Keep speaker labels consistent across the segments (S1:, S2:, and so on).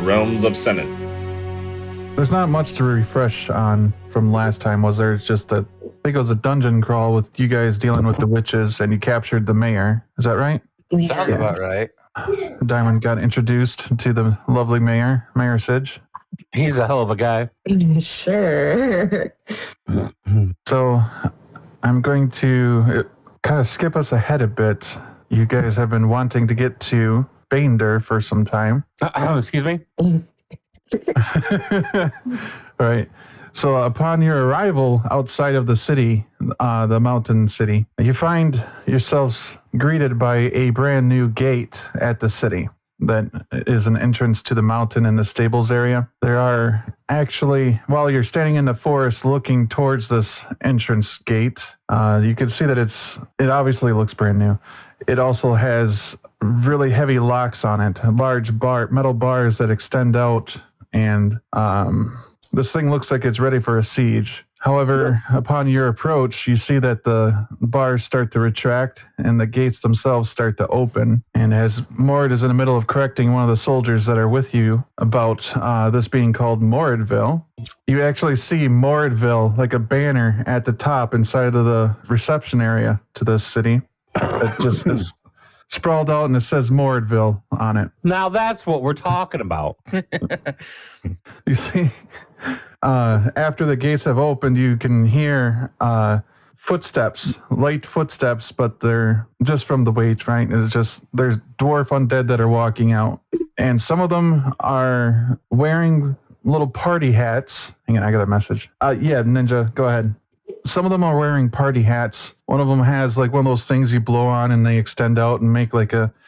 S1: realms of Senate.
S2: There's not much to refresh on from last time, was there? It's just that I think it was a dungeon crawl with you guys dealing with the witches, and you captured the mayor. Is that right?
S3: Sounds about right.
S2: Diamond got introduced to the lovely Mayor Sidge.
S4: He's a hell of a guy.
S5: Sure.
S2: So I'm going to kind of skip us ahead a bit. You guys have been wanting to get to Bander for some time.
S4: Excuse me?
S2: Right. So upon your arrival outside of the city, the mountain city, you find yourselves greeted by a brand new gate at the city that is an entrance to the mountain in the stables area. There are actually, while you're standing in the forest looking towards this entrance gate, you can see that it obviously looks brand new. It also has really heavy locks on it, large metal bars that extend out, and this thing looks like it's ready for a siege. However, upon your approach, you see that the bars start to retract and the gates themselves start to open. And as Mord is in the middle of correcting one of the soldiers that are with you about this being called Moradville, you actually see Moradville like a banner at the top inside of the reception area to this city. It just is sprawled out and it says Moradville on it.
S4: Now that's what we're talking about.
S2: You see, after the gates have opened, you can hear footsteps, light footsteps, but they're just from the wait, right? It's just, there's dwarf undead that are walking out. And some of them are wearing little party hats. Hang on, I got a message. Yeah, Ninja, go ahead. Some of them are wearing party hats. One of them has like one of those things you blow on and they extend out and make like a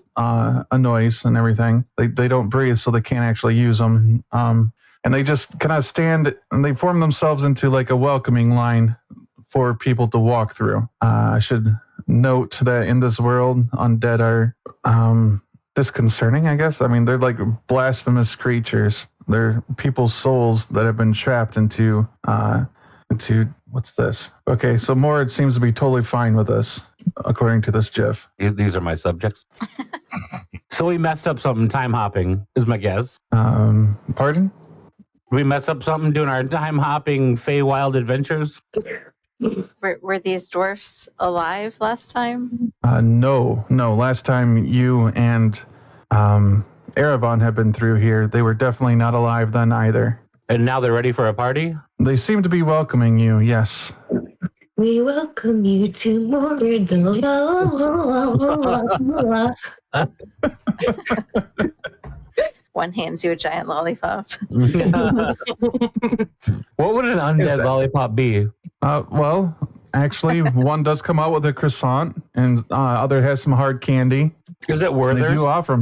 S2: noise and everything. They don't breathe, so they can't actually use them. And they just kind of stand and they form themselves into like a welcoming line for people to walk through. I should note that in this world, undead are disconcerting, I guess. I mean, they're like blasphemous creatures. They're people's souls that have been trapped into what's this? Okay, so Mord seems to be totally fine with this, according to this GIF.
S4: These are my subjects. So we messed up something time hopping, is my guess.
S2: Pardon?
S4: We messed up something doing our time hopping Feywild adventures?
S6: Were these dwarfs alive last time?
S2: No. Last time you and Eravon had been through here, they were definitely not alive then either.
S4: And now they're ready for a party?
S2: They seem to be welcoming you, yes.
S5: We welcome you to Moradville.
S6: One hands you a giant lollipop.
S4: What would an undead lollipop be?
S2: Well, actually, one does come out with a croissant, and other has some hard candy.
S4: Is it Werther's?
S2: They do offer them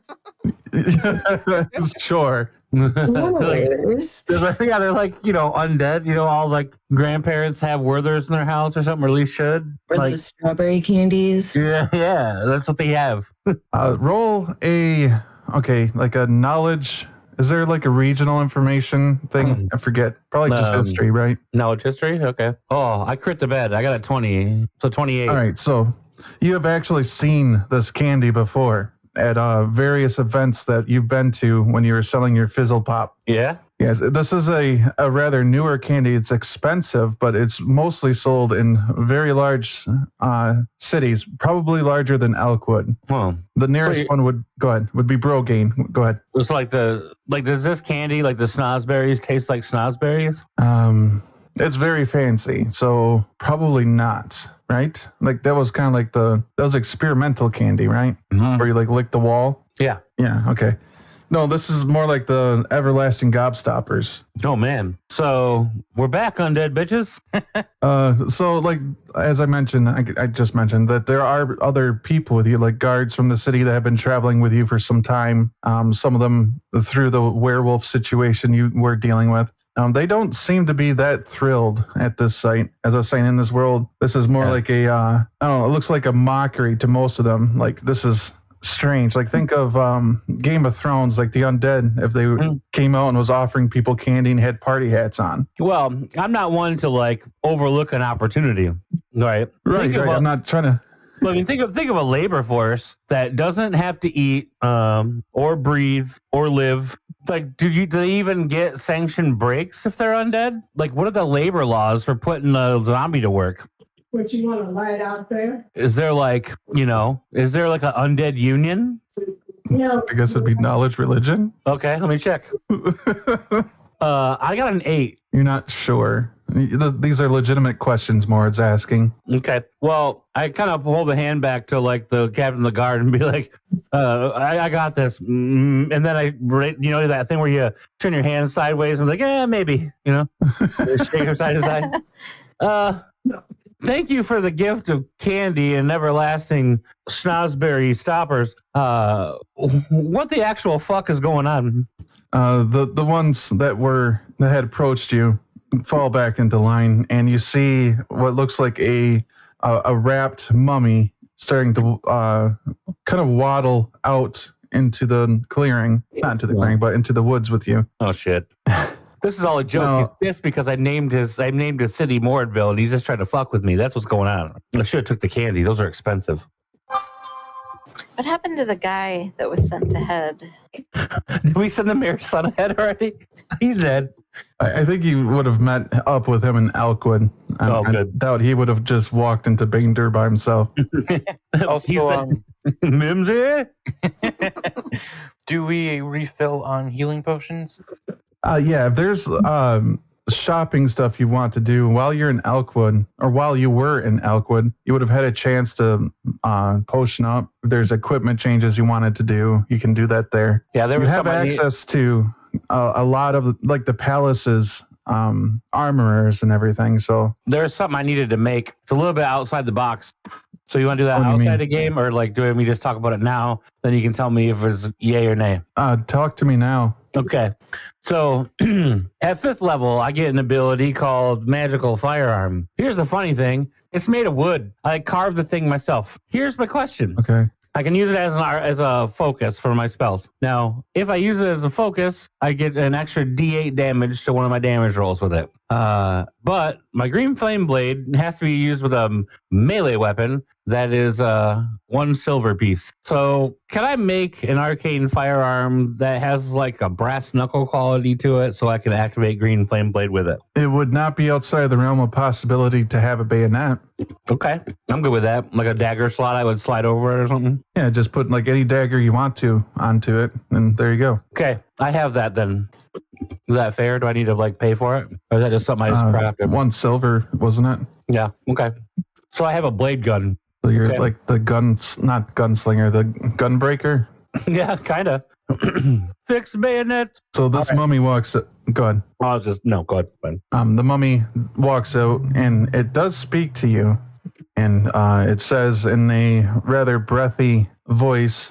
S2: to. Sure.
S4: Yeah, they're like, undead. All like grandparents have Werther's in their house or something, or at least should.
S5: Or
S4: Like
S5: those strawberry candies.
S4: Yeah, that's what they have.
S2: Roll like a knowledge. Is there like a regional information thing? I forget. Probably just history, right?
S4: No, it's history? Okay. Oh, I crit the bed. I got a 20. So 28.
S2: All right, so you have actually seen this candy before at various events that you've been to when you were selling your Fizzle Pop.
S4: Yeah?
S2: Yes, this is a rather newer candy. It's expensive, but it's mostly sold in very large cities, probably larger than Elkwood.
S4: Well,
S2: the nearest one would be Brogane. Go ahead.
S4: It's does this candy, like the snozberries, taste like snozberries?
S2: It's very fancy, so probably not, right? Like that was kind of like that was experimental candy, right?
S4: Mm-hmm.
S2: Where you like lick the wall.
S4: Yeah.
S2: Yeah, okay. No, this is more like the everlasting gobstoppers.
S4: Oh, man. So we're back, undead bitches.
S2: So, like, as I mentioned, I just mentioned that there are other people with you, like guards from the city that have been traveling with you for some time. Some of them through the werewolf situation you were dealing with. They don't seem to be that thrilled at this site. As I was saying, in this world, this is more like it looks like a mockery to most of them. Like, this is strange. Like, think of Game of Thrones, like the undead, if they came out and was offering people candy and had party hats on.
S4: Well, I'm not one to like overlook an opportunity, right?
S2: I'm not trying to.
S4: Well, I mean, think of a labor force that doesn't have to eat or breathe or live Like, do they even get sanctioned breaks if they're undead? Like, what are the labor laws for putting a zombie to work?
S1: What you want to light out there?
S4: Is there like, is there like an undead union?
S1: No.
S2: I guess it'd be knowledge religion.
S4: Okay, let me check. I got an 8.
S2: You're not sure. These are legitimate questions Mord's asking.
S4: Okay. Well, I kind of hold the hand back to like the captain of the guard and be like, I got this. And then that thing where you turn your hand sideways and like, maybe, shake her side to side. Thank you for the gift of candy and everlasting schnozberry stoppers. What the actual fuck is going on?
S2: The ones that had approached you fall back into line, and you see what looks like a wrapped mummy starting to kind of waddle out into the clearing, not into the clearing, but into the woods with you.
S4: Oh shit! This is all a joke.
S2: No.
S4: He's pissed because I named his city Mordville, and he's just trying to fuck with me. That's what's going on. I should have took the candy. Those are expensive.
S6: What happened to the guy that was sent ahead?
S4: Did we send the mayor's son ahead already? He's dead.
S2: I think you would have met up with him in Elkwood. I
S4: Good.
S2: doubt he would have just walked into Baindur by himself.
S3: Also,
S4: Mimsy?
S3: do we refill on healing potions?
S2: Yeah, if there's shopping stuff you want to do while you're in Elkwood, or while you were in Elkwood, you would have had a chance to potion up. If there's equipment changes you wanted to do, you can do that there.
S4: Yeah, there
S2: You
S4: was
S2: have
S4: somebody.
S2: access to a lot of the palace's armorers and everything. So
S4: There's something I needed to make. It's a little bit outside the box. So you want to do that
S2: What do you
S4: outside
S2: mean?
S4: the game, or like do we just talk about it now? Then you can tell me if it's yay or nay.
S2: talk to me now.
S4: Okay. So at 5th level, I get an ability called Magical Firearm. Here's the funny thing. It's made of wood. I carved the thing myself. Here's my question.
S2: Okay.
S4: I can use it as a focus for my spells. Now, if I use it as a focus, I get an extra D8 damage to one of my damage rolls with it. But my green flame blade has to be used with a melee weapon that is 1 silver piece. So can I make an arcane firearm that has like a brass knuckle quality to it so I can activate green flame blade with it?
S2: It would not be outside the realm of possibility to have a bayonet.
S4: Okay. I'm good with that. Like a dagger slot I would slide over it or something.
S2: Yeah, just put like any dagger you want to onto it, and there you go.
S4: Okay. I have that then. Is that fair? Do I need to like pay for it? Or is that just something I just crafted?
S2: 1 silver, wasn't it?
S4: Yeah. Okay. So I have a blade gun.
S2: So you're
S4: Okay.
S2: like the not gunslinger, the gunbreaker.
S4: Yeah, kind of. Fix bayonet.
S2: So this mummy walks. Go ahead.
S4: I was just, no, go ahead. Fine.
S2: The mummy walks out, and it does speak to you, and it says in a rather breathy voice,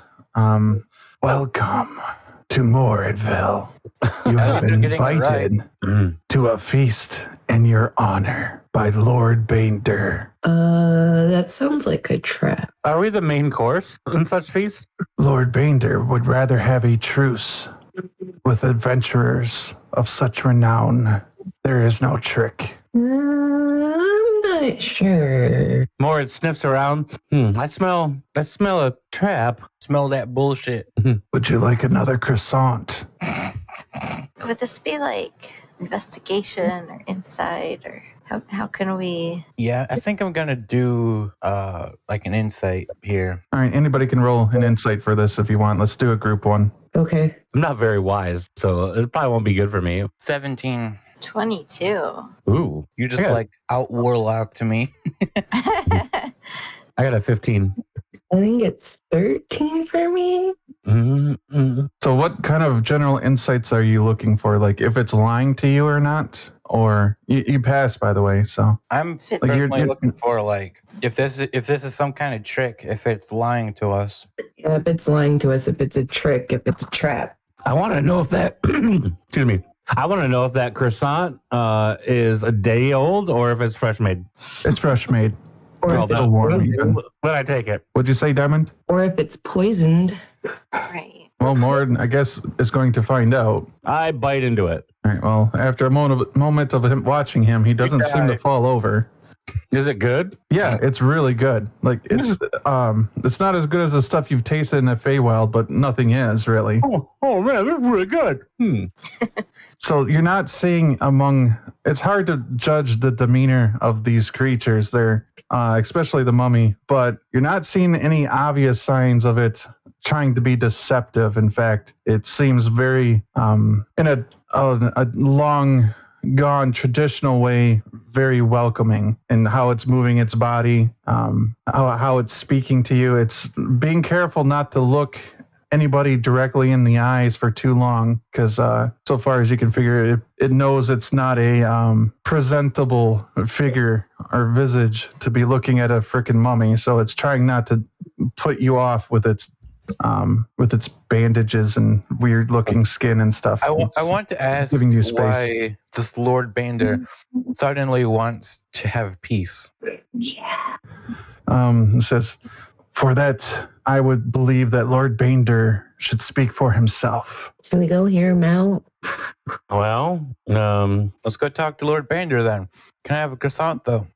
S2: "Welcome to Moradville. You have
S3: You're
S2: been
S3: getting it right.
S2: invited to a feast in your honor by Lord Baindur.
S5: That sounds like a trap.
S4: Are we the main course in such feast?
S2: Lord Baindur would rather have a truce with adventurers of such renown. There is no trick."
S5: I'm not sure.
S4: Mord sniffs around. I smell a trap.
S3: Smell that bullshit.
S2: Would you like another croissant?
S6: Would this be like investigation or insight, or how can we?
S3: Yeah, I think I'm gonna do like an insight here.
S2: All right, anybody can roll an insight for this if you want. Let's do a group one.
S5: Okay.
S4: I'm not very wise, so it probably won't be good for me.
S3: 17.
S6: 22.
S4: Ooh.
S3: You just
S4: Yeah.
S3: like out warlock to me.
S4: I got a 15.
S5: I think it's 13 for me.
S4: Mm-hmm.
S2: So what kind of general insights are you looking for? Like if it's lying to you or not? Or you pass, by the way, so.
S3: I'm
S6: Like,
S3: personally
S2: you're-
S3: looking for like if this is some kind of trick, if it's lying to us.
S5: Yeah, if it's lying to us, if it's a trick, if it's a trap.
S4: I want to know if that, excuse me. I want to know if that croissant is a day old or if it's fresh made.
S2: It's fresh made.
S5: Or,
S4: Well,
S5: if,
S2: Still
S5: it's
S2: warm.
S5: poisoned,
S2: Even.
S4: But I take it.
S2: What'd you say, Diamond?
S5: or if it's poisoned.
S6: Right.
S2: Well, Mord, I guess, is going to find out.
S4: I bite into it.
S2: All right, well, after a moment of him watching him, he doesn't seem to fall over.
S4: Is it good?
S2: Yeah, it's really good. Like it's not as good as the stuff you've tasted in the Feywild, but nothing is really.
S4: Oh man, this is really good.
S2: So you're not seeing it's hard to judge the demeanor of these creatures. They're especially the mummy, but you're not seeing any obvious signs of it trying to be deceptive. In fact, it seems very in a long gone traditional way, very welcoming in how it's moving its body, how it's speaking to you. It's being careful not to look anybody directly in the eyes for too long, because so far as you can figure, it knows it's not a presentable figure or visage to be looking at a freaking mummy. So it's trying not to put you off with its bandages and weird looking skin and stuff.
S3: I want to ask
S2: giving you space.
S3: why this Lord Bander suddenly wants to have peace.
S2: It says, for that, I would believe that Lord Bander should speak for himself.
S5: Can we go hear him out?
S4: Well,
S3: Let's go talk to Lord Bander then. Can I have a croissant though?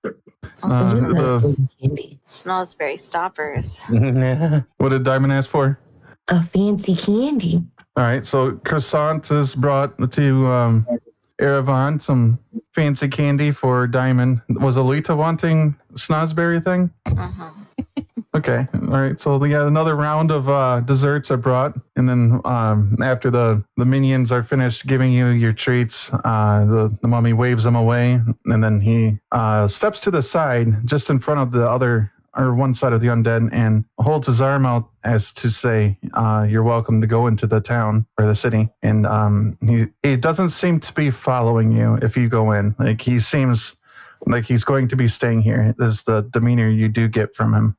S5: Candy.
S6: Snozzberry stoppers.
S2: What did Diamond ask for?
S5: A fancy candy.
S2: All right, so croissant is brought to Erevan, some fancy candy for Diamond. Was Alita wanting Snozzberry thing?
S6: Uh-huh.
S2: Okay, all right. So yeah, another round of desserts are brought, and then after the minions are finished giving you your treats, the mummy waves them away, and then he steps to the side, just in front of the other or one side of the undead, and holds his arm out as to say, "You're welcome to go into the town or the city." And he doesn't seem to be following you if you go in. Like he seems like he's going to be staying here. This is the demeanor you do get from him.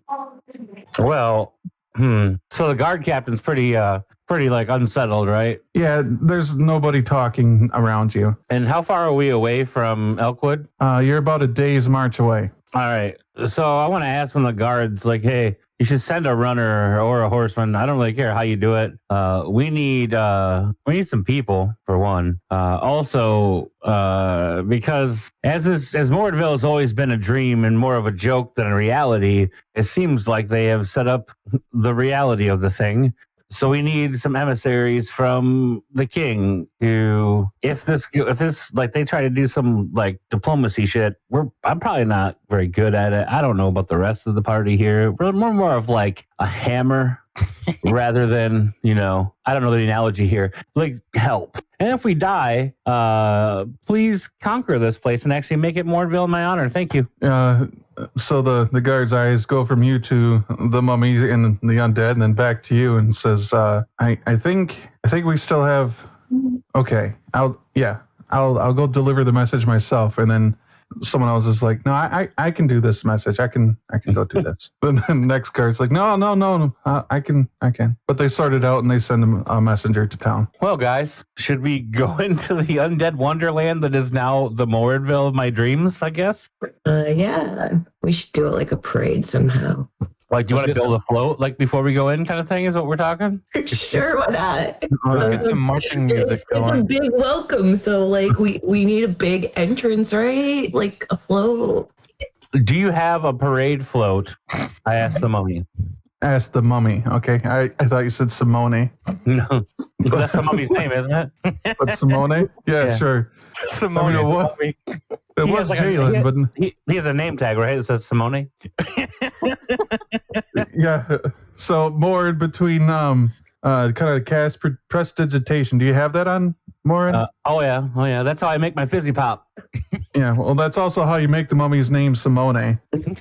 S4: well, so the guard captain's pretty like unsettled, right?
S2: Yeah, there's nobody talking around you.
S4: And how far are we away from Elkwood?
S2: You're about a day's march away.
S4: All right. So I want to ask one of the guards, like, hey, you should send a runner or a horseman. I don't really care how you do it. We need some people for one. Also, because as Mordville has always been a dream and more of a joke than a reality, it seems like they have set up the reality of the thing. So we need some emissaries from the king who, if this like they try to do some like diplomacy shit, I'm probably not very good at it. I don't know about the rest of the party here. We're more of like a hammer rather than, I don't know the analogy here, like help. And if we die, please conquer this place and actually make it Mordville in my honor. Thank you.
S2: So the guard's eyes go from you to the mummy and the undead, and then back to you, and says, "I think we still have. Okay, I'll go deliver the message myself." And then someone else is like, "No, I can do this message. I can go do this." And then the next guard's like, "No, I can." But they sort it out and they send him a messenger to town.
S4: Well, guys, should we go into the undead wonderland that is now the Mordville of my dreams? I guess.
S5: Yeah. We should do it like a parade somehow.
S4: Like, do you want to build a float, like before we go in, kind of thing? Is what we're talking?
S5: Sure, why not?
S3: Let's get some marching music
S5: It's a
S3: going.
S5: big welcome, so like we need a big entrance, right? Like a float.
S4: Do you have a parade float? I asked the mummy.
S2: Ask the mummy. Okay, I thought you said Simone.
S4: No, that's the mummy's name, isn't it?
S2: But Simone? Yeah,
S4: Yeah.
S2: sure.
S3: Simone,
S2: I mean, what?
S3: mummy.
S2: It
S4: He
S2: was
S4: has
S2: Jalen, but
S4: he has a name tag, right? That says Simone.
S2: yeah. So more in between kind of cast prestidigitation. Do you have that on, Morin?
S4: Oh yeah. That's how I make my fizzy pop.
S2: Yeah. Well, that's also how you make the mummy's name Simone.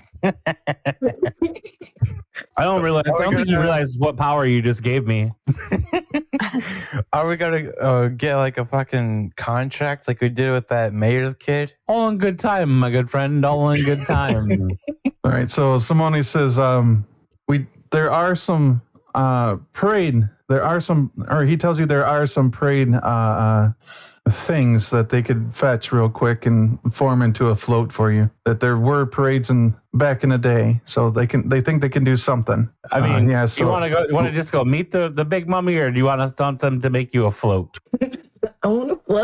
S4: I don't think you realize what power you just gave me.
S3: Are we gonna get like a fucking contract like we did with that mayor's kid?
S4: All in good time, my good friend. All in good time.
S2: All right. So Simone says, there are some parade. There are some, or he tells you there are some parade things that they could fetch real quick and form into a float for you. That there were parades back in the day, so they think they can do something.
S4: I mean,
S2: yeah.
S4: you want to go? You want to just go meet the big mummy, or do you want us to make you a float?
S5: I want to float.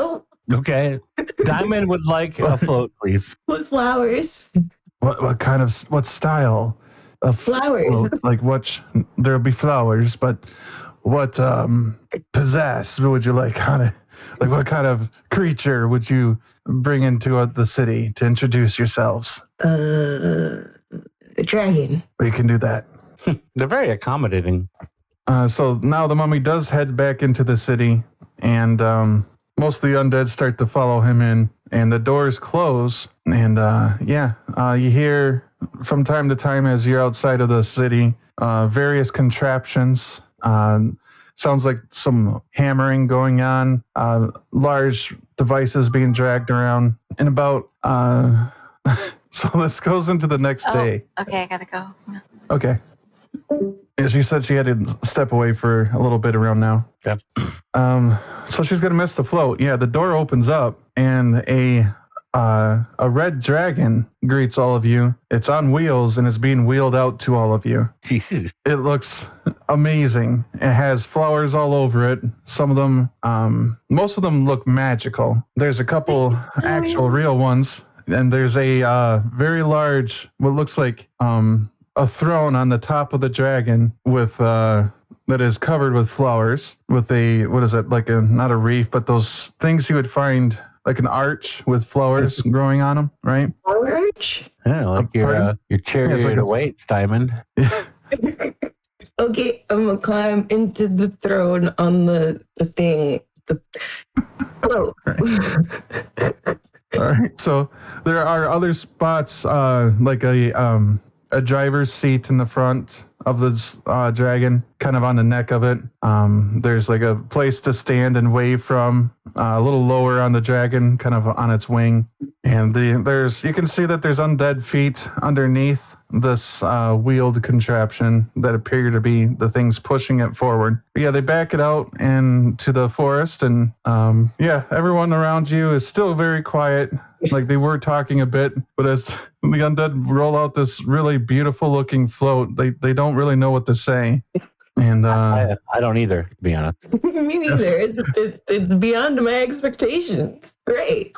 S4: Okay. Diamond would like a float, please.
S5: With flowers.
S2: What style of
S5: Flowers.
S2: float? Like there'll be flowers, but what pizzazz would you like on it? Like what kind of creature would you bring into the city to introduce yourselves?
S5: A dragon.
S2: We can do that.
S4: They're very accommodating.
S2: So now the mummy does head back into the city, and most of the undead start to follow him in, and the doors close. And you hear from time to time as you're outside of the city, various contraptions. Sounds like some hammering going on, large devices being dragged around, and about. So this goes into the next day.
S6: Okay, I gotta go.
S2: Okay. Yeah, she said she had to step away for a little bit around now.
S4: Yep.
S2: So she's gonna miss the float. Yeah, the door opens up and a red dragon greets all of you. It's on wheels and is being wheeled out to all of you.
S4: Jesus.
S2: It looks amazing. It has flowers all over it. Some of them, most of them look magical. There's a couple actual real ones, and there's a very large, what looks like a throne on the top of the dragon with that is covered with flowers with a, what is it, like a, not a wreath, but those things you would find like an arch with flowers growing on them, right?
S5: Flower arch?
S4: Yeah, like your chariot
S2: like
S4: of weights, Diamond.
S5: Okay, I'm gonna climb into the throne on the thing. The float.
S2: All right. So there are other spots, like a driver's seat in the front of this dragon, kind of on the neck of it. There's like a place to stand and wave from, a little lower on the dragon, kind of on its wing. And you can see that there's undead feet underneath this wheeled contraption that appear to be the things pushing it forward. But yeah, they back it out into the forest, and everyone around you is still very quiet. Like they were talking a bit, but as the undead roll out this really beautiful looking float, they don't really know what to say. And
S4: I don't either, to be honest.
S5: Me neither. It's beyond my expectations. Great.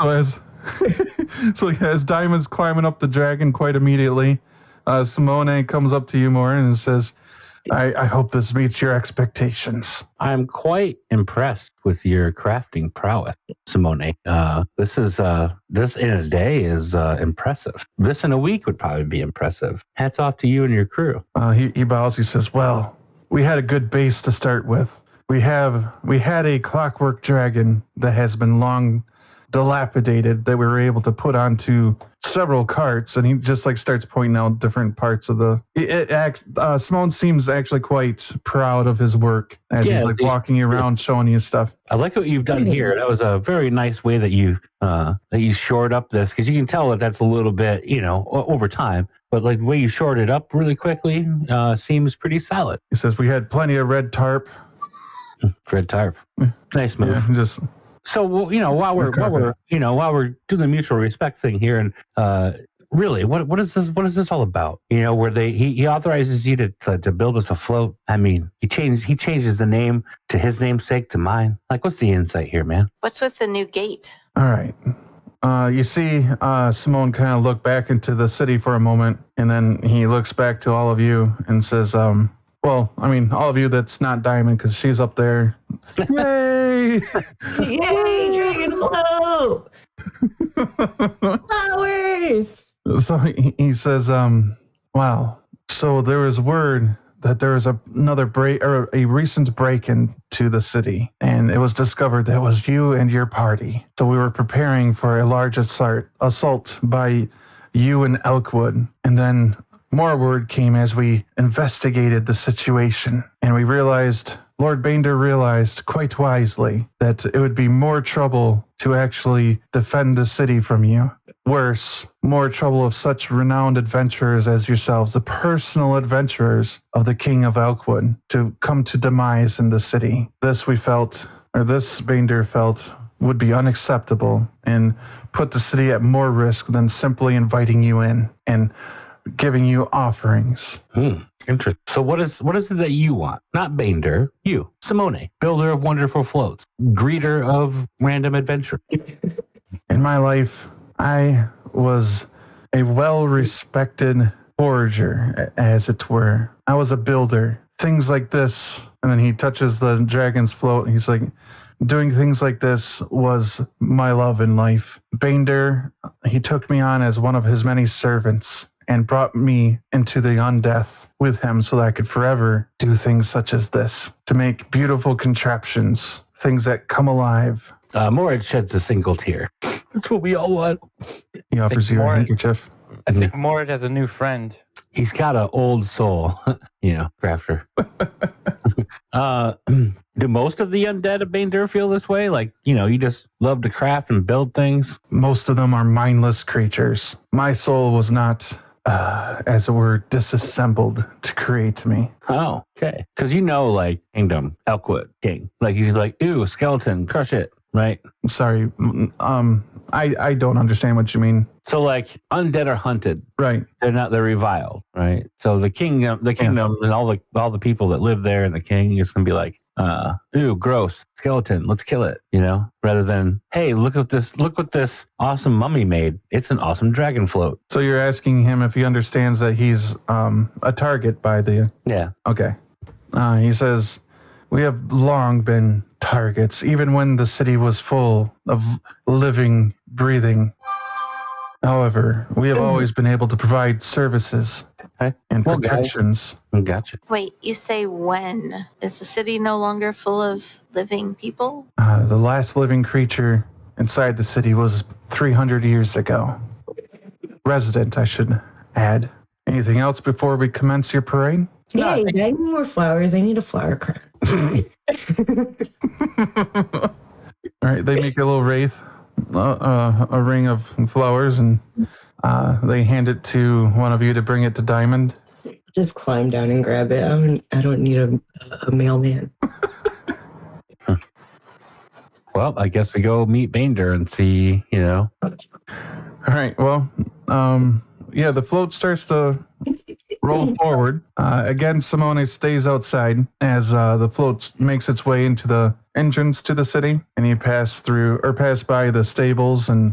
S2: so as Diamond's climbing up the dragon quite immediately, Simone comes up to you more and says, I hope this meets your expectations.
S4: I'm quite impressed with your crafting prowess, Simone. This in a day is impressive. This in a week would probably be impressive. Hats off to you and your crew.
S2: He bows. He says, well, we had a good base to start with. We had a clockwork dragon that has been long dilapidated that we were able to put onto several carts, and he just like starts pointing out different parts of Simone seems actually quite proud of his work as he's like walking around showing you stuff.
S4: I like what you've done here. That was a very nice way that you shored up this, because you can tell that that's a little bit, over time, but like the way you shored it up really quickly seems pretty solid.
S2: He says we had plenty of red tarp.
S4: Red tarp. Nice move.
S2: Yeah, just
S4: so while we're doing the mutual respect thing here, and really, what is this all about? Where he authorizes you to build us a float. I mean, he changes the name to his namesake to mine. Like, what's the insight here, man?
S6: What's with the new gate?
S2: all right. You see Simone kind of look back into the city for a moment, and then he looks back to all of you and says, well, I mean, all of you that's not Diamond, because she's up there. Yay!
S5: Yay, dragon float! Flowers!
S2: So he says, wow. So there was word that there was a recent break-in to the city, and it was discovered that it was you and your party. So we were preparing for a large assault by you and Elkwood, and then more word came as we investigated the situation, and we realized, Lord Bander realized quite wisely, that it would be more trouble to actually defend the city from you. Worse, more trouble of such renowned adventurers as yourselves, the personal adventurers of the King of Elkwood, to come to demise in the city. This Bander felt, would be unacceptable and put the city at more risk than simply inviting you in and giving you offerings.
S4: Interesting. So what is it that you want? Not Bander, you, Simone, builder of wonderful floats, greeter of random adventure.
S2: In my life, I was a well-respected forager, as it were. I was a builder. Things like this, and then he touches the dragon's float, and he's like, doing things like this was my love in life. Baindir, he took me on as one of his many servants and brought me into the undeath with him so that I could forever do things such as this, to make beautiful contraptions, things that come alive.
S4: Morad sheds a single tear. That's what we all want.
S2: He offers you a
S3: Morin-
S2: handkerchief.
S3: I think Morad has a new friend.
S4: He's got an old soul, crafter. Do most of the undead of Baindir feel this way? Like, you just love to craft and build things?
S2: Most of them are mindless creatures. My soul was not, as it were, disassembled to create me.
S4: Oh, okay. Because like Kingdom, Elkwood, King. Like, he's like, ooh, skeleton, crush it, right?
S2: Sorry, I don't understand what you mean.
S4: So, like, undead are hunted.
S2: Right.
S4: They're reviled, right? So the kingdom and all the people that live there and the king is gonna be like, ooh, gross, skeleton, let's kill it, rather than, hey, look what this awesome mummy made. It's an awesome dragon float.
S2: So you're asking him if he understands that he's a target by the...
S4: Yeah.
S2: Okay. He says, we have long been targets, even when the city was full of living, breathing. However, we have always been able to provide services and
S4: Well, guys.
S2: protections.
S4: Gotcha.
S6: Wait, you say when? Is the city no longer full of living people?
S2: The last living creature inside the city was 300 years ago. Resident, I should add. Anything else before we commence your parade?
S5: Hey, I need more flowers. I need a flower crown.
S2: All right, they make a little wraith, a ring of flowers, and they hand it to one of you to bring it to Diamond.
S5: Just climb down and grab it. I don't need a mailman.
S4: Well, I guess we go meet Baindir and see,
S2: All right, well, the float starts to roll forward. Again, Simone stays outside as the float makes its way into the entrance to the city, and you pass by the stables and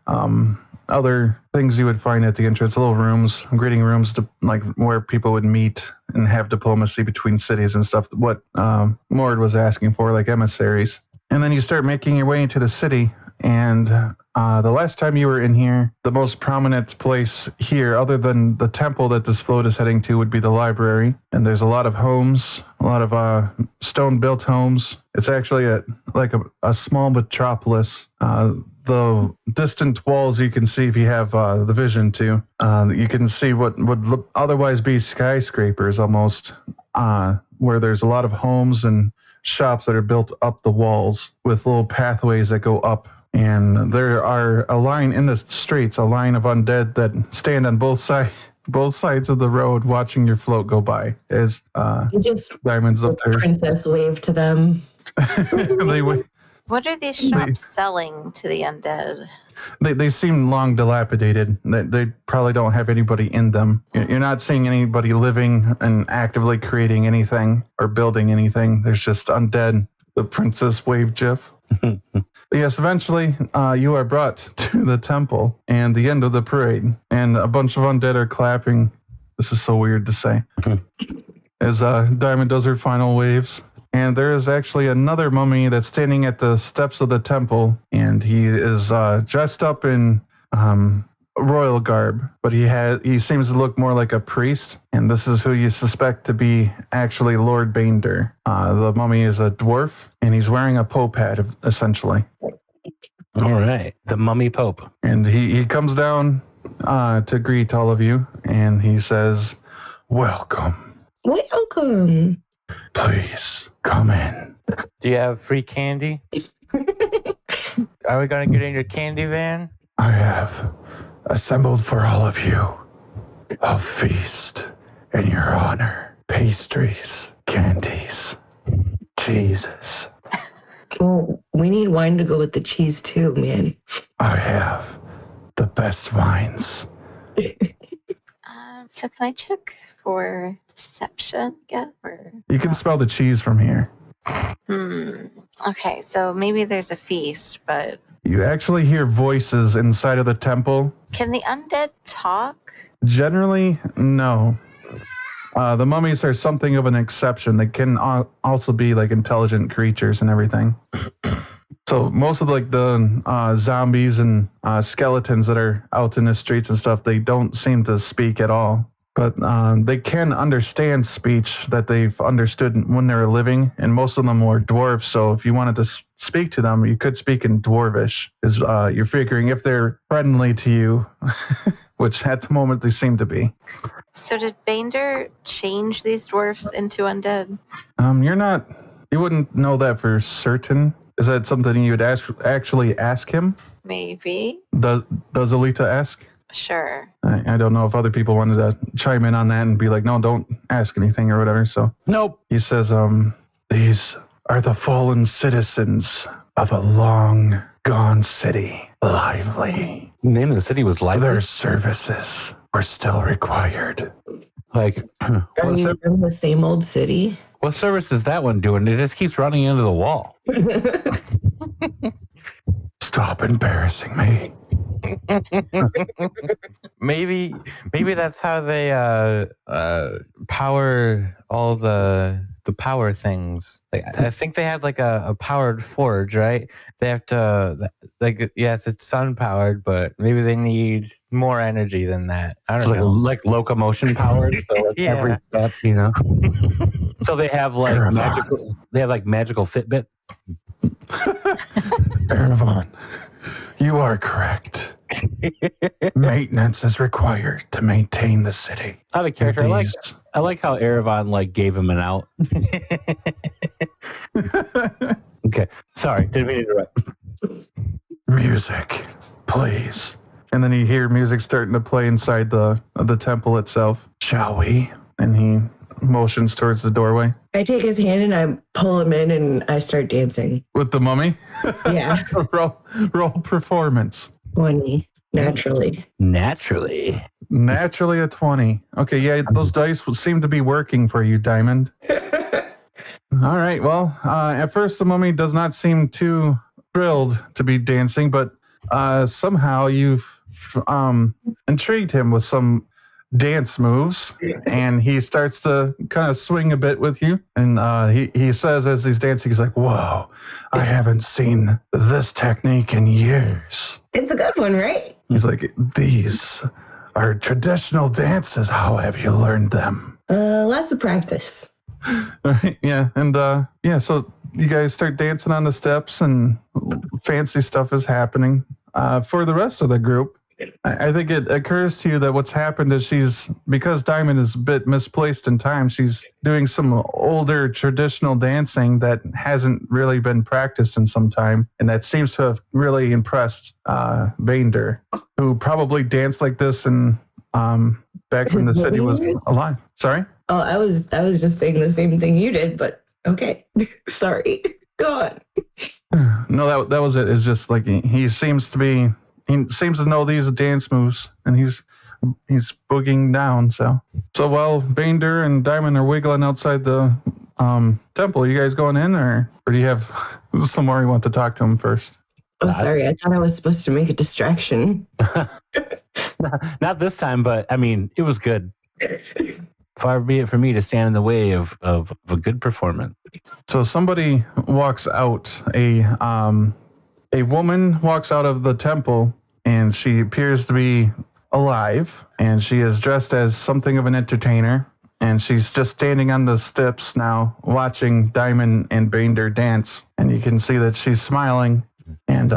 S2: other things you would find at the entrance, little rooms, greeting rooms, to like where people would meet and have diplomacy between cities and stuff. What Mord was asking for, like emissaries. And then you start making your way into the city, and the last time you were in here, the most prominent place here, other than the temple that this float is heading to, would be the library. And there's a lot of homes, a lot of stone-built homes. It's actually a small metropolis. The distant walls you can see if you have the vision to. You can see what would otherwise be skyscrapers almost, where there's a lot of homes and shops that are built up the walls with little pathways that go up. And there are a line in the streets, a line of undead that stand on both sides of the road watching your float go by as
S5: Just
S2: Diamond's up there.
S5: princess wave to them.
S2: they wait.
S6: What are these shops selling to the undead?
S2: They seem long dilapidated. They probably don't have anybody in them. You're not seeing anybody living and actively creating anything or building anything. There's just undead. The princess wave gif. Yes, eventually you are brought to the temple and the end of the parade. And a bunch of undead are clapping. This is so weird to say. As Diamond does her final waves. And there is actually another mummy that's standing at the steps of the temple, and he is dressed up in royal garb, but he seems to look more like a priest, and this is who you suspect to be actually Lord Baindir. The mummy is a dwarf, and he's wearing a pope hat, essentially.
S4: All right. The mummy pope.
S2: And he comes down to greet all of you, and he says, "Welcome.
S5: Welcome.
S2: Please come in."
S3: Do you have free candy? Are we going to get in your candy van?
S2: I have assembled for all of you a feast in your honor. Pastries, candies, cheeses.
S5: Oh, we need wine to go with the cheese too, man.
S2: I have the best wines.
S6: So can I check for deception again? Or
S2: You can smell the cheese from here.
S6: Okay, so maybe there's a feast, but
S2: You actually hear voices inside of the temple.
S6: can the undead talk?
S2: Generally, no. The mummies are something of an exception. They can also be like intelligent creatures and everything. So most of like the zombies and skeletons that are out in the streets and stuff, they don't seem to speak at all. But they can understand speech that they've understood when they were living, and most of them were dwarves. So if you wanted to speak to them, you could speak in Dwarvish. Is you're figuring if they're friendly to you, which at the moment they seem to be.
S6: So did Bander change these dwarfs into undead?
S2: You wouldn't know that for certain. Is that something you'd actually ask him?
S6: Maybe.
S2: Does Alita ask?
S6: Sure.
S2: I don't know if other people wanted to chime in on that and be like, no, don't ask anything or whatever. So
S4: Nope.
S2: he says, these are the fallen citizens of a long gone city. Lively.
S4: The name of the city was Lively.
S2: Their services were still required.
S4: Like,
S5: Are you in the same old city?
S4: what service is that one doing? It just keeps running into the wall.
S2: Stop embarrassing me.
S3: Maybe that's how they power all the power things. Like I think they had like a powered forge, right? They have to like yes, it's sun powered, but maybe they need more energy than that. I don't
S4: It's
S3: know.
S4: like locomotion powered. So like
S3: Yeah.
S4: every step, you know. So they have like
S2: Marathon.
S4: magical. They have like magical Fitbit.
S2: Ervon, you are correct. Maintenance is required to maintain the city.
S4: Out of character, I like how Erevan like gave him an out. Okay, sorry, didn't mean to interrupt.
S2: Music, please. And then you hear music starting to play inside the temple itself. Shall we? And he motions towards the doorway.
S5: I take his hand and I pull him in and I start dancing.
S2: With the mummy?
S5: Yeah,
S2: roll performance.
S5: 20, naturally.
S4: Naturally,
S2: Naturally a 20. Okay, yeah, those dice would seem to be working for you, Diamond. All right, well, at first the mummy does not seem too thrilled to be dancing, but somehow you've intrigued him with some dance moves, and he starts to kind of swing a bit with you. And he says as he's dancing, he's like, whoa, I haven't seen this technique in years.
S5: It's a good one, right?
S2: He's like, these are traditional dances. How have you learned them?
S5: Lots of practice.
S2: Right, yeah. And so you guys start dancing on the steps and fancy stuff is happening. For the rest of the group, I think it occurs to you that what's happened is because Diamond is a bit misplaced in time, she's doing some older traditional dancing that hasn't really been practiced in some time. And that seems to have really impressed Vander, who probably danced like this and back when the city was alive. Sorry?
S5: Oh, I was just saying the same thing you did, but okay. Sorry. Go on.
S2: No, that was it. It's just like he seems to know these dance moves, and he's boogieing down. So while Bander and Diamond are wiggling outside the temple, you guys going in, or do you have somewhere you want to talk to him first?
S5: Oh, sorry. I thought I was supposed to make a distraction.
S4: not this time, but I mean, it was good. Far be it for me to stand in the way of a good performance.
S2: So somebody walks out. A woman walks out of the temple, and she appears to be alive, and she is dressed as something of an entertainer, and she's just standing on the steps now, watching Diamond and Bander dance, and you can see that she's smiling. And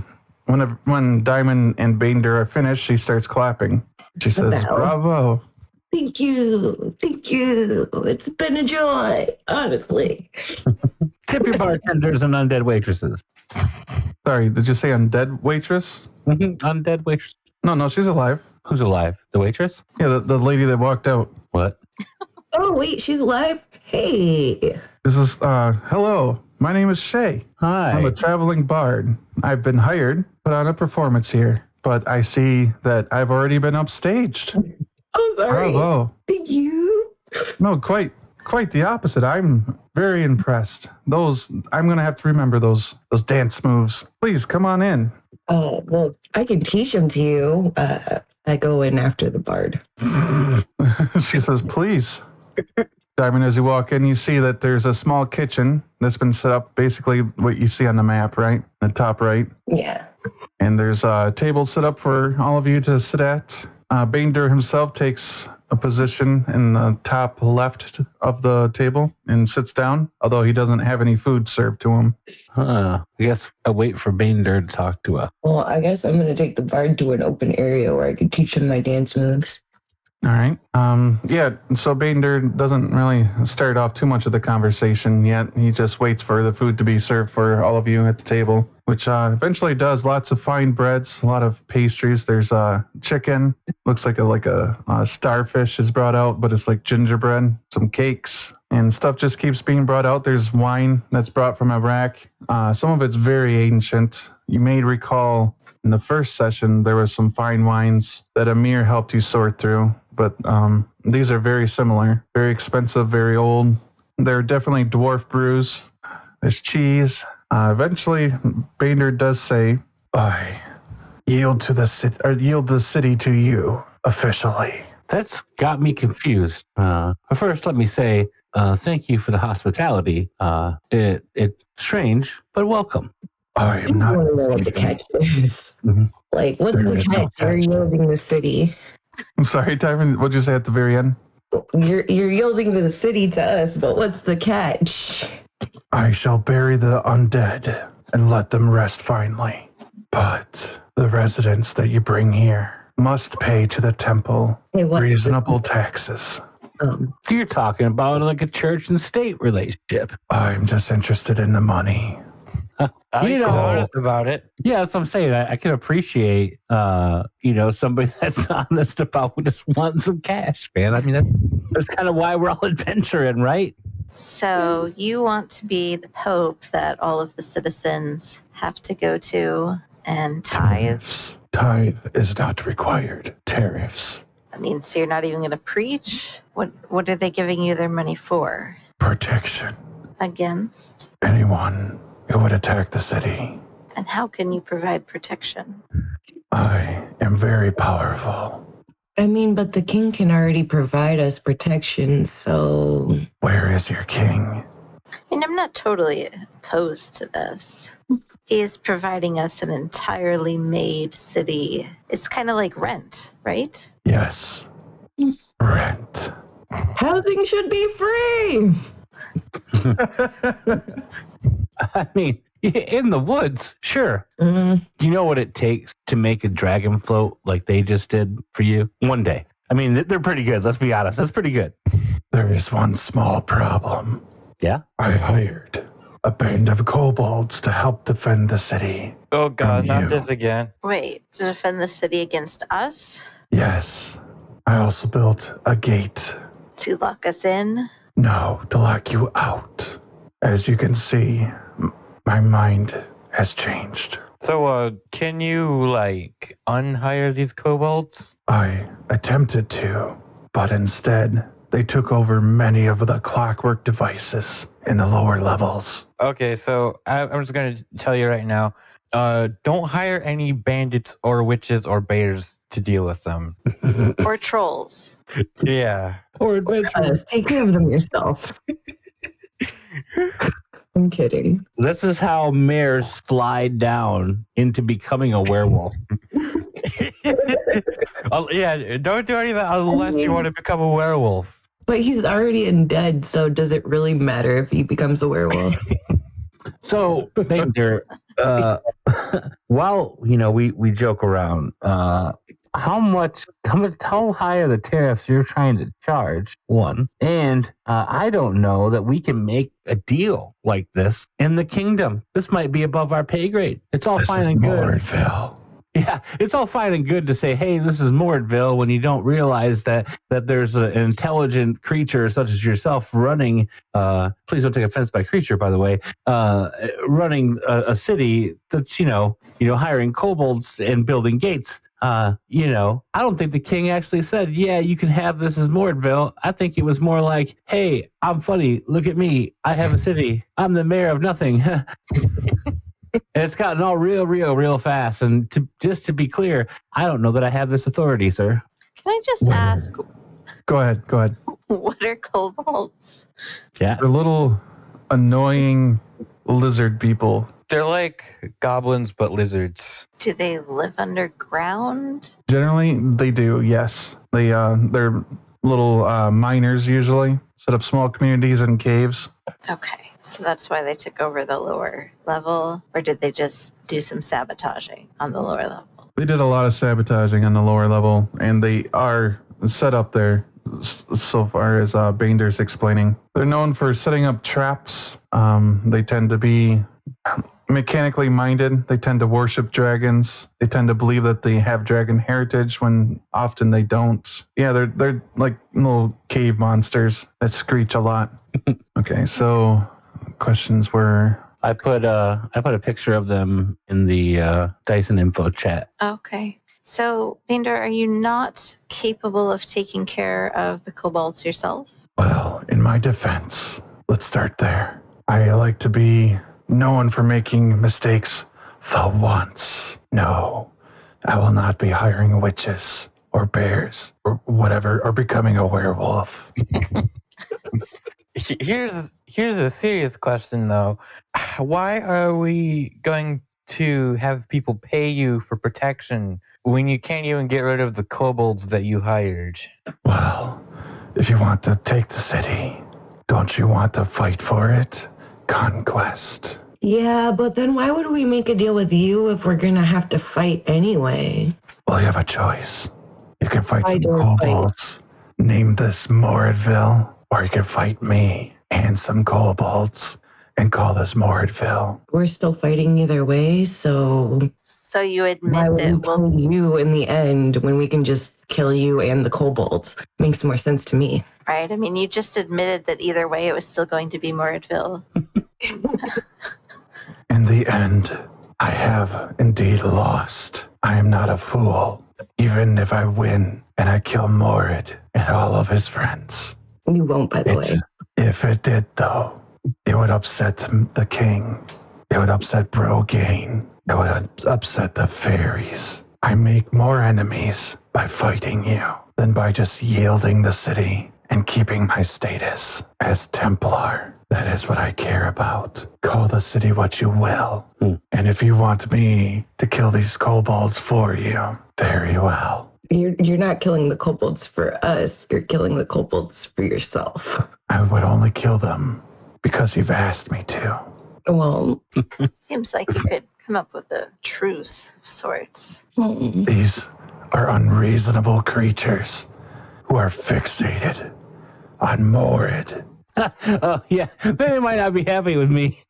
S2: when Diamond and Bander are finished, she starts clapping. She says,
S5: Wow.
S2: "Bravo."
S5: Thank you. Thank you. It's been a joy, honestly.
S4: Tip your bartenders and undead waitresses.
S2: Sorry, did you say undead waitress?
S4: Undead waitress.
S2: No, she's alive.
S4: Who's alive? The waitress?
S2: Yeah, the lady that walked out.
S4: What?
S5: Oh, wait, she's alive? Hey.
S2: This is, hello, my name is Shay.
S4: Hi.
S2: I'm a traveling bard. I've been hired to put on a performance here, but I see that I've already been upstaged.
S5: Oh, sorry.
S2: Bravo.
S5: Thank you.
S2: No, quite quite the opposite. I'm very impressed. I'm going to have to remember those dance moves. Please come on in.
S5: Well, I can teach them to you. I go in after the bard.
S2: She says, please. Diamond, as you walk in, you see that there's a small kitchen that's been set up, basically what you see on the map, right? The top right.
S5: Yeah.
S2: And there's a table set up for all of you to sit at. Baindur himself takes a position in the top left of the table and sits down, although he doesn't have any food served to him.
S4: I guess I wait for Baindur to talk to us.
S5: Well, I guess I'm going to take the bard to an open area where I can teach him my dance moves.
S2: All right. Yeah, so Baindur doesn't really start off too much of the conversation yet. He just waits for the food to be served for all of you at the table, which eventually does. Lots of fine breads, a lot of pastries. There's chicken. Looks like a starfish is brought out, but it's like gingerbread, some cakes, and stuff just keeps being brought out. There's wine that's brought from Iraq. Some of it's very ancient. You may recall in the first session, there was some fine wines that Amir helped you sort through, but these are very similar, very expensive, very old. They're definitely dwarf brews. There's cheese. Eventually, Baindur does say, I yield the city to you officially.
S4: That's got me confused. But first, let me say thank you for the hospitality. It's strange, but welcome.
S2: I am not.
S5: I want to know what the catch is.
S4: Mm-hmm.
S5: Like, what's
S2: There
S5: the
S2: is no
S5: catch? You're
S2: catch.
S5: yielding the city.
S2: I'm sorry, Tyron, what'd you say at the very end?
S5: You're yielding the city to us, but what's the catch?
S2: I shall bury the undead and let them rest finally. But the residents that you bring here must pay to the temple
S5: Hey, what's
S2: reasonable taxes.
S4: You're talking about like a church and state relationship.
S2: I'm just interested in the money.
S3: At least he's honest about it.
S4: Yeah, that's what I'm saying. I can appreciate, somebody that's honest about just wanting some cash, man. I mean, that's kind of why we're all adventuring, right?
S6: So you want to be the pope that all of the citizens have to go to and tithe?
S2: Tithe is not required. Tariffs.
S6: I mean, so you're not even going to preach? What are they giving you their money for?
S2: Protection.
S6: Against?
S2: Anyone who would attack the city.
S6: And how can you provide protection?
S2: I am very powerful.
S5: I mean, but the king can already provide us protection, so...
S2: Where is your king?
S6: I mean, I'm not totally opposed to this. He is providing us an entirely made city. It's kind of like rent, right?
S2: Yes. Rent.
S5: Housing should be free!
S4: I mean, in the woods, sure.
S5: Mm,
S4: You know what it takes to make a dragon float like they just did for you? One day. I mean, they're pretty good. Let's be honest. That's pretty good.
S2: There is one small problem.
S4: Yeah?
S2: I hired a band of kobolds to help defend the city.
S3: Oh God,
S2: From
S3: not
S2: you.
S3: this again.
S6: Wait, to defend the city against us?
S2: Yes. I also built a gate.
S6: To lock us in?
S2: No, to lock you out. As you can see, my mind has changed.
S3: So, can you unhire these kobolds?
S2: I attempted to, but instead, they took over many of the clockwork devices in the lower levels.
S3: Okay, so I'm just gonna tell you right now. Don't hire any bandits or witches or bears to deal with them.
S6: Or trolls?
S3: Yeah.
S4: Or adventure.
S5: take care of them yourself. I'm kidding.
S4: This is how mares slide down into becoming a werewolf.
S3: Yeah, don't do any of that unless you want to become a werewolf.
S5: But he's already undead, so does it really matter if he becomes a werewolf?
S4: So, Baindur, while we joke around, how high are the tariffs you're trying to charge? One, and I don't know that we can make a deal like this in the kingdom. This might be above our pay grade. It's all
S2: This
S4: fine
S2: is
S4: and good.
S2: Mordville.
S4: Yeah, it's all fine and good to say, "Hey, this is Mordville," when you don't realize that there's an intelligent creature such as yourself running. Please don't take offense by creature, by the way. Running a city that's hiring kobolds and building gates. I don't think the king actually said, "Yeah, you can have this as Mordville." I think it was more like, "Hey, I'm funny. Look at me. I have a city. I'm the mayor of nothing." And it's gotten all real fast. And to be clear, I don't know that I have this authority, sir.
S6: Can I just ask,
S2: Go ahead.
S6: what are kobolds?
S4: Yeah.
S2: The little annoying lizard people.
S3: They're like goblins, but lizards.
S6: Do they live underground?
S2: Generally, they do. Yes, they're little miners. Usually, set up small communities in caves.
S6: Okay, so that's why they took over the lower level, or did they just do some sabotaging on the lower level?
S2: They did a lot of sabotaging on the lower level, and they are set up there. So far as Bainder's explaining, they're known for setting up traps. They tend to be mechanically minded. They tend to worship dragons. They tend to believe that they have dragon heritage when often they don't. Yeah, they're like little cave monsters that screech a lot. Okay, so questions were.
S4: I put a picture of them in the Dyson info chat.
S6: Okay. So, Binder, are you not capable of taking care of the kobolds yourself?
S2: Well, in my defense, let's start there. I like to be known for making mistakes for once. No, I will not be hiring witches or bears or whatever, or becoming a werewolf.
S3: Here's a serious question, though. Why are we going to have people pay you for protection when you can't even get rid of the kobolds that you hired?
S2: Well, if you want to take the city, don't you want to fight for it? Conquest.
S5: Yeah, but then why would we make a deal with you if we're gonna have to fight anyway?
S2: Well, you have a choice. You can fight
S5: I
S2: some
S5: don't fight.
S2: kobolds, name this Mordville, or you can fight me and some kobolds and call this Mordville.
S5: We're still fighting either way, so
S6: So you
S5: why
S6: admit
S5: would we
S6: that we'll
S5: kill you in the end when we can just kill you and the kobolds? Makes more sense to me.
S6: right? I mean, you just admitted that either way it was still going to be Mordville.
S2: In the end, I have indeed lost. I am not a fool. Even if I win and I kill Morid and all of his friends.
S5: You won't, by the way.
S2: If it did, though, it would upset the king. It would upset Brogane. It would upset the fairies. I make more enemies by fighting you than by just yielding the city and keeping my status as Templar. That is what I care about. Call the city what you will. And if you want me to kill these kobolds for you, very well.
S5: You're not killing the kobolds for us. You're killing the kobolds for yourself.
S2: I would only kill them because you've asked me to.
S5: Well,
S6: Seems like you could come up with a truce of sorts.
S2: These are unreasonable creatures who are fixated on Morid.
S4: Oh yeah, they might not be happy with me.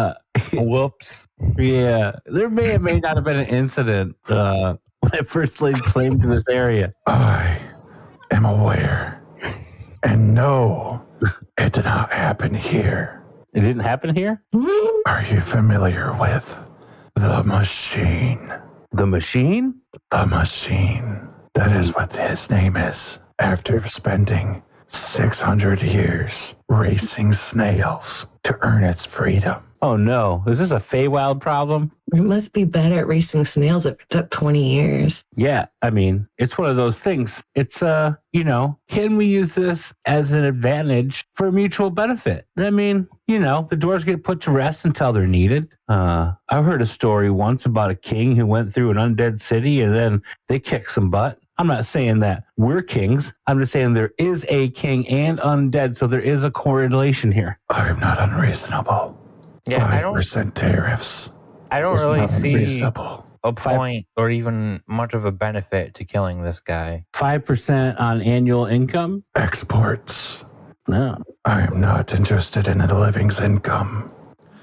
S3: Whoops.
S4: Yeah, there may or may not have been an incident when I first laid claim to this area.
S2: I am aware. And no, it did not happen here.
S4: It didn't happen here.
S2: Are you familiar with the machine?
S4: The machine?
S2: The machine. That is what his name is. After spending 600 years racing snails to earn its freedom.
S4: Oh no, is this a Feywild problem?
S5: it must be bad at racing snails if it took 20 years.
S4: Yeah, I mean, it's one of those things. It's, can we use this as an advantage for mutual benefit? I mean, the doors get put to rest until they're needed. I heard a story once about a king who went through an undead city and then they kicked some butt. I'm not saying that we're kings. I'm just saying there is a king and undead, so there is a correlation here.
S2: I am not unreasonable.
S3: Yeah,
S2: 5% tariffs.
S3: I don't
S2: is
S3: really
S2: not
S3: see
S2: unreasonable.
S3: a point or even much of a benefit to killing this guy.
S4: 5% on annual income?
S2: Exports.
S4: No.
S2: I am not interested in a living's income.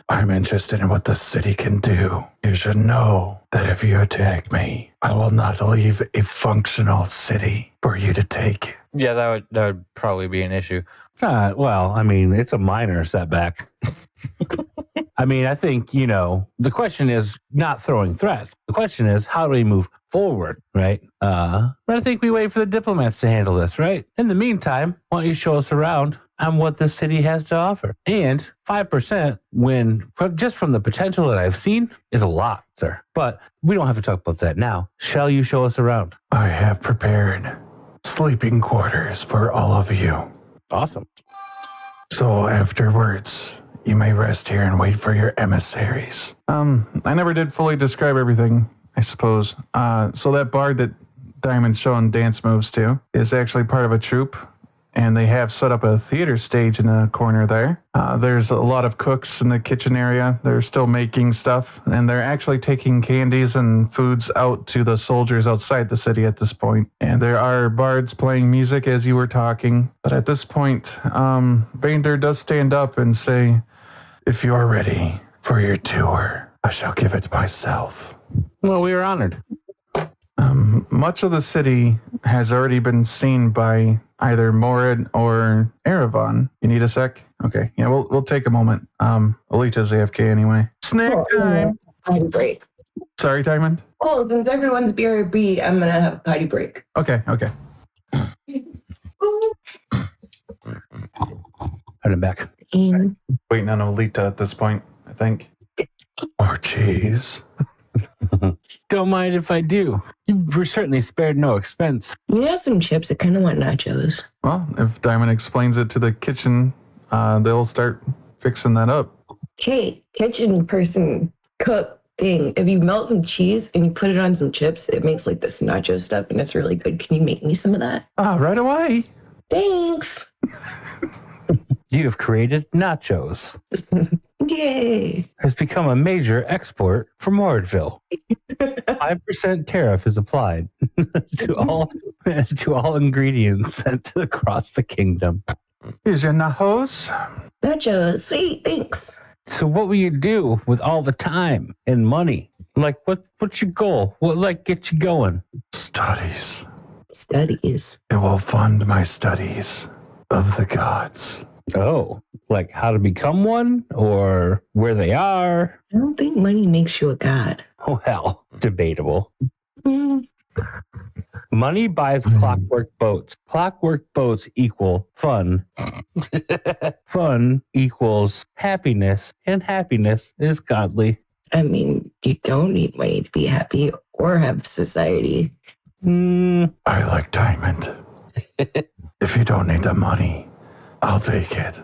S2: I'm interested in what the city can do. You should know that if you attack me, I will not leave a functional city for you to take.
S3: Yeah, that would probably be an issue.
S4: Well, I mean, it's a minor setback. I mean, I think, the question is not throwing threats. The question is, how do we move forward, right? But I think we wait for the diplomats to handle this, right? In the meantime, why don't you show us around on what the city has to offer? And 5% just from the potential that I've seen is a lot, sir. But we don't have to talk about that now. Shall you show us around?
S2: I have prepared sleeping quarters for all of you.
S4: Awesome.
S2: So afterwards, you may rest here and wait for your emissaries. I never did fully describe everything, I suppose. So that bard that Diamond's showing dance moves to is actually part of a troupe, and they have set up a theater stage in the corner there. There's a lot of cooks in the kitchen area. They're still making stuff, and they're actually taking candies and foods out to the soldiers outside the city at this point. And there are bards playing music as you were talking. But at this point, Bander does stand up and say, if you're ready for your tour, I shall give it myself.
S4: Well, we are honored.
S2: Much of the city has already been seen by either Morid or Erevan. You need a sec? Okay. Yeah, we'll take a moment. Alita's AFK anyway. Snack time.
S5: Potty break.
S2: Sorry, Diamond?
S5: Cool. Since everyone's BRB, I'm going to have a potty break.
S2: Okay.
S4: Put it back.
S5: And
S2: Waiting on Alita at this point, I think. More cheese.
S4: Don't mind if I do. You've certainly spared no expense.
S5: you have some chips. I kind of want nachos.
S2: Well, if Diamond explains it to the kitchen, they'll start fixing that up.
S5: Hey, kitchen person, cook thing. If you melt some cheese and you put it on some chips, it makes like this nacho stuff and it's really good. Can you make me some of that?
S2: Right away.
S5: Thanks.
S4: You have created nachos.
S5: Yay.
S4: Has become a major export for Moridville. 5% tariff is applied to all ingredients sent across the kingdom.
S2: Here's your nachos.
S5: Nachos. Sweet. Thanks.
S4: So what will you do with all the time and money? Like what's your goal? What get you going?
S2: Studies.
S5: Studies.
S2: It will fund my studies of the gods.
S4: Oh, like how to become one or where they are?
S5: I don't think money makes you a god.
S4: Well, debatable.
S5: Mm.
S4: Money buys clockwork boats. Clockwork boats equal fun. Fun equals happiness, and happiness is godly.
S5: I mean, you don't need money to be happy or have society.
S2: I like Diamond. If you don't need the money, I'll take it.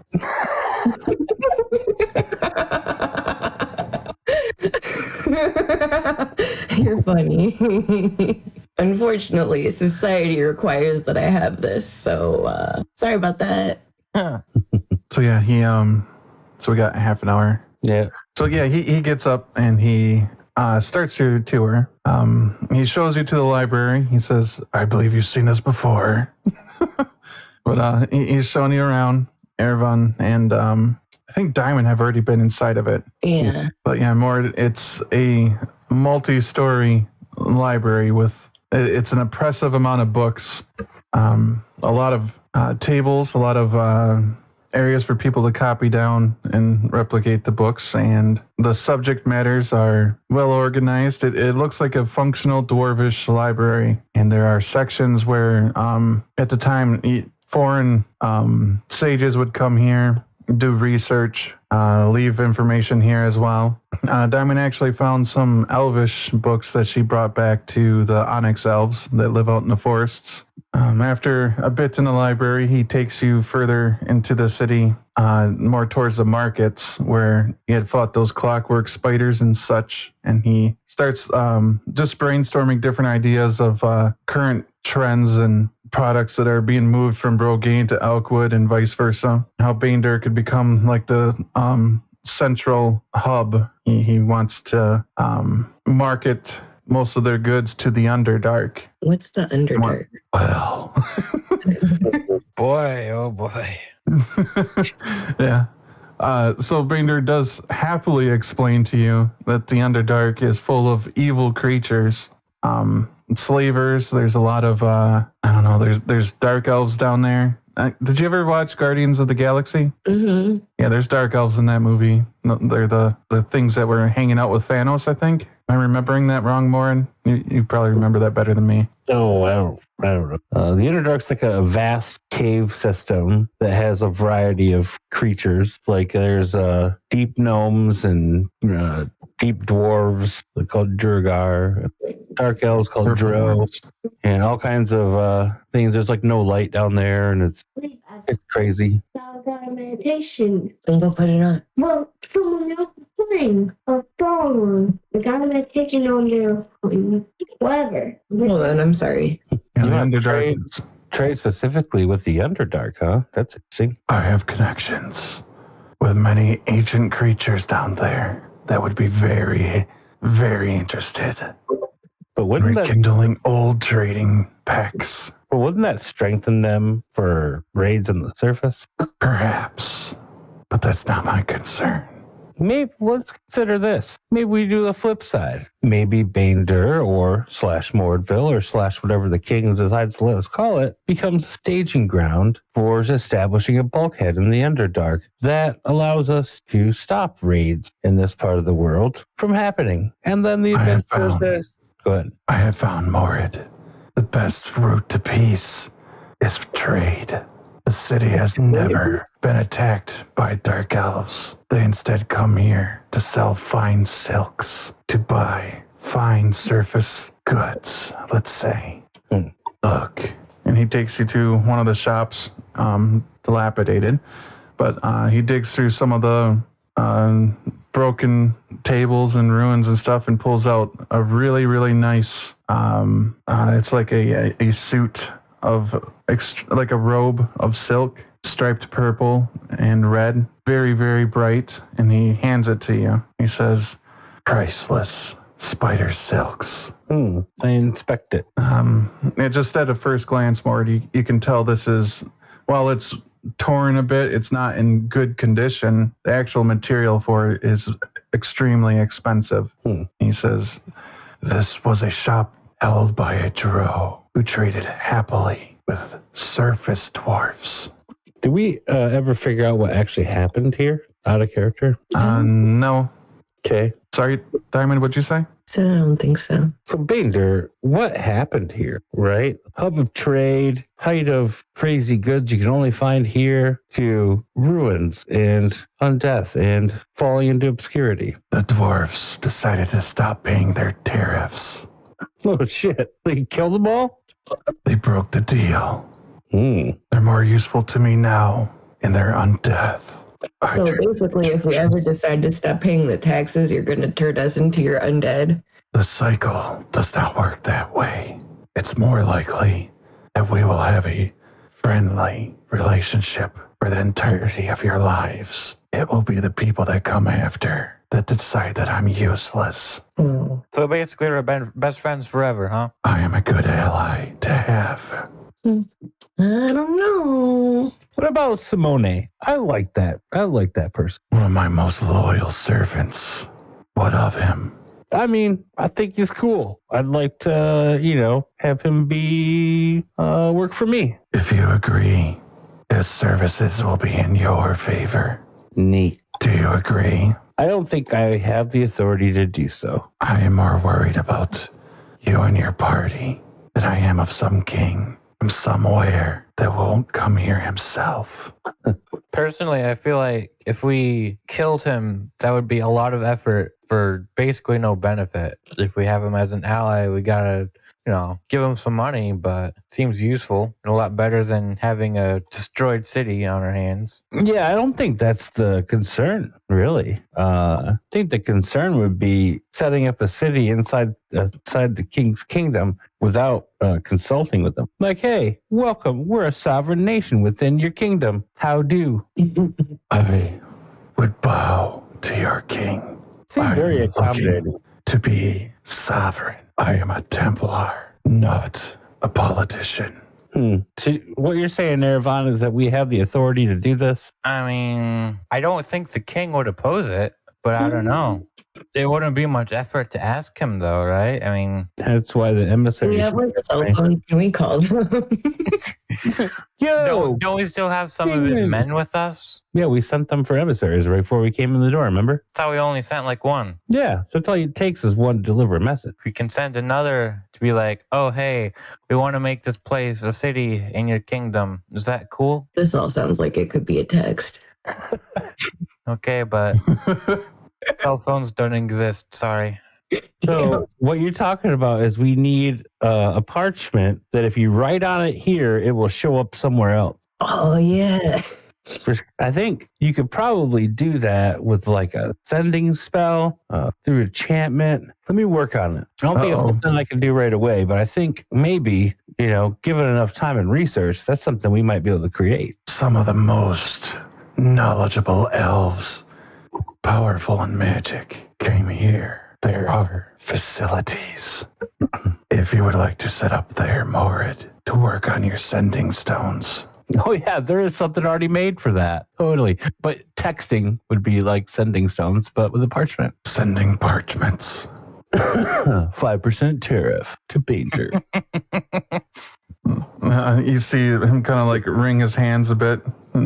S5: You're funny. Unfortunately, society requires that I have this, so sorry about that.
S2: So yeah, so we got half an hour.
S4: Yeah.
S2: So yeah, he gets up and he starts your tour. He shows you to the library. He says, I believe you've seen this before. But he's showing you around Erevan, and I think Diamond have already been inside of it.
S5: Yeah.
S2: But yeah, it's a multi-story library with, it's an impressive amount of books, a lot of tables, a lot of areas for people to copy down and replicate the books, and the subject matters are well organized. It looks like a functional dwarvish library, and there are sections where at the time foreign sages would come here, do research, leave information here as well. Diamond actually found some elvish books that she brought back to the Onyx elves that live out in the forests. After a bit in the library, he takes you further into the city, more towards the markets where he had fought those clockwork spiders and such. And he starts just brainstorming different ideas of current trends and products that are being moved from Brogane to Elkwood and vice versa. How Bander could become like the central hub. He wants to market most of their goods to the Underdark.
S5: What's the Underdark?
S2: Well,
S3: Boy, oh boy.
S2: yeah. So Binder does happily explain to you that the Underdark is full of evil creatures, slavers. There's a lot of I don't know. There's dark elves down there. Did you ever watch Guardians of the Galaxy?
S5: Mm-hmm.
S2: Yeah, there's dark elves in that movie. They're the things that were hanging out with Thanos, I think. Am I remembering that wrong, Morin? You probably remember that better than me.
S4: Oh, I don't know. The Underdark's like a vast cave system that has a variety of creatures. Like there's deep gnomes and deep dwarves called Durgar, dark elves called Dro, and all kinds of things. There's like no light down there, and it's crazy.
S1: Meditation.
S5: And go put it on.
S1: Well, someone else is playing a phone. The guy that's taking on their whatever.
S5: Hold on, I'm sorry.
S2: Yeah,
S4: You
S2: the
S4: want to
S2: Underdark.
S4: trade specifically with the Underdark, huh? That's interesting.
S2: I have connections with many ancient creatures down there that would be very, very interested
S4: But
S2: in
S4: wouldn't that
S2: rekindling old trading packs.
S4: But wouldn't that strengthen them for raids on the surface?
S2: Perhaps, but that's not my concern.
S4: Maybe let's consider this. Maybe we do the flip side. Maybe Baindur or /Mordville or / whatever the king decides to let us call it becomes a staging ground for establishing a bulkhead in the Underdark that allows us to stop raids in this part of the world from happening. And then the
S2: I have
S4: adventure
S2: found-
S4: says, go ahead.
S2: I have found Morid. The best route to peace is trade. The city has never been attacked by dark elves. They instead come here to sell fine silks, to buy fine surface goods, let's say. Look. And he takes you to one of the shops, dilapidated, but he digs through some of the broken tables and ruins and stuff and pulls out a really, really nice, it's like a suit of, like a robe of silk, striped purple and red, very, very bright. And he hands it to you. He says, priceless spider silks.
S4: I inspect it.
S2: Just at a first glance, Morty, you can tell this is, while it's torn a bit, it's not in good condition. The actual material for it is extremely expensive. He says, this was a shop held by a drow who traded happily with surface dwarfs.
S4: Did we ever figure out what actually happened here? Out of character?
S2: No.
S4: Okay.
S2: Sorry, Diamond, what'd you say?
S5: So I don't think so.
S4: So, Baindur, what happened here, right? Hub of trade, height of crazy goods you can only find here, to ruins and undeath and falling into obscurity.
S2: The dwarfs decided to stop paying their tariffs.
S4: Oh, shit. They killed them all?
S2: They broke the deal. They're more useful to me now in their undeath.
S5: So basically, if we ever decide to stop paying the taxes, you're going to turn us into your undead.
S2: The cycle does not work that way. It's more likely that we will have a friendly relationship for the entirety of your lives. It will be the people that come after that decide that I'm useless.
S3: So basically, we're best friends forever, huh?
S2: I am a good ally to have.
S5: I don't know.
S4: What about Simone? I like that. I like that person.
S2: One of my most loyal servants. What of him?
S4: I mean, I think he's cool. I'd like to, have him be work for me.
S2: If you agree, his services will be in your favor.
S4: Neat.
S2: Do you agree?
S4: I don't think I have the authority to do so.
S2: I am more worried about you and your party than I am of some king from somewhere that won't come here himself.
S3: Personally, I feel like if we killed him, that would be a lot of effort for basically no benefit. If we have him as an ally, we gotta, give him some money, but it seems useful and a lot better than having a destroyed city on our hands.
S4: Yeah, I don't think that's the concern, really. I think the concern would be setting up a city inside the king's kingdom without consulting with them. Like, hey, welcome. We're a sovereign nation within your kingdom. How do?
S2: I would bow to your king.
S4: Seems
S2: I'm
S4: very
S2: looking
S4: accommodating.
S2: to be sovereign. I am a Templar, not a politician.
S4: So what you're saying there, Yvonne, is that we have the authority to do this?
S3: I mean, I don't think the king would oppose it, but I don't know. It wouldn't be much effort to ask him, though, right? I mean,
S4: That's why the emissary.
S5: We have like cell phones. Can we call them?
S4: Yo,
S3: don't we still have some of his men with us?
S4: yeah, we sent them for emissaries right before we came in the door. Remember?
S3: I thought we only sent like one.
S4: Yeah, that's all it takes is one to deliver a message.
S3: We can send another to be like, oh, hey, we want to make this place a city in your kingdom. Is that cool?
S5: This all sounds like it could be a text.
S3: Okay, but cell phones don't exist. Sorry.
S4: So what you're talking about is we need a parchment that if you write on it here, it will show up somewhere else.
S5: Oh yeah.
S4: I think you could probably do that with like a sending spell through enchantment. Let me work on it. I don't think it's something I can do right away, but I think maybe, given enough time and research, that's something we might be able to create.
S2: Some of the most knowledgeable elves, powerful in magic, came here. There are facilities. If you would like to set up there, Morid, to work on your sending stones.
S4: Oh, yeah, there is something already made for that. Totally. But texting would be like sending stones, but with a parchment.
S2: Sending parchments.
S4: 5% tariff to painter.
S2: You see him kind of like wring his hands a bit.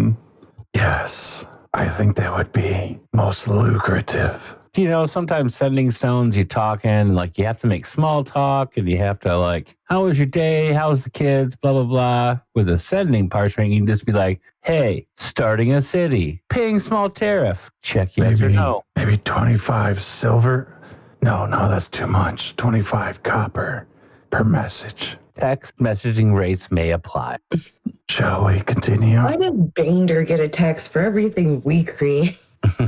S2: Yes, I think that would be most lucrative.
S4: Sometimes sending stones, you talking, you have to make small talk and you have to how was your day? How was the kids? Blah, blah, blah. With a sending parchment, you can just be like, hey, starting a city, paying small tariff. Check yes or no.
S2: Maybe 25 silver? No, that's too much. 25 copper per message.
S4: Text messaging rates may apply.
S2: Shall we continue?
S5: Why does Bander get a text for everything we create?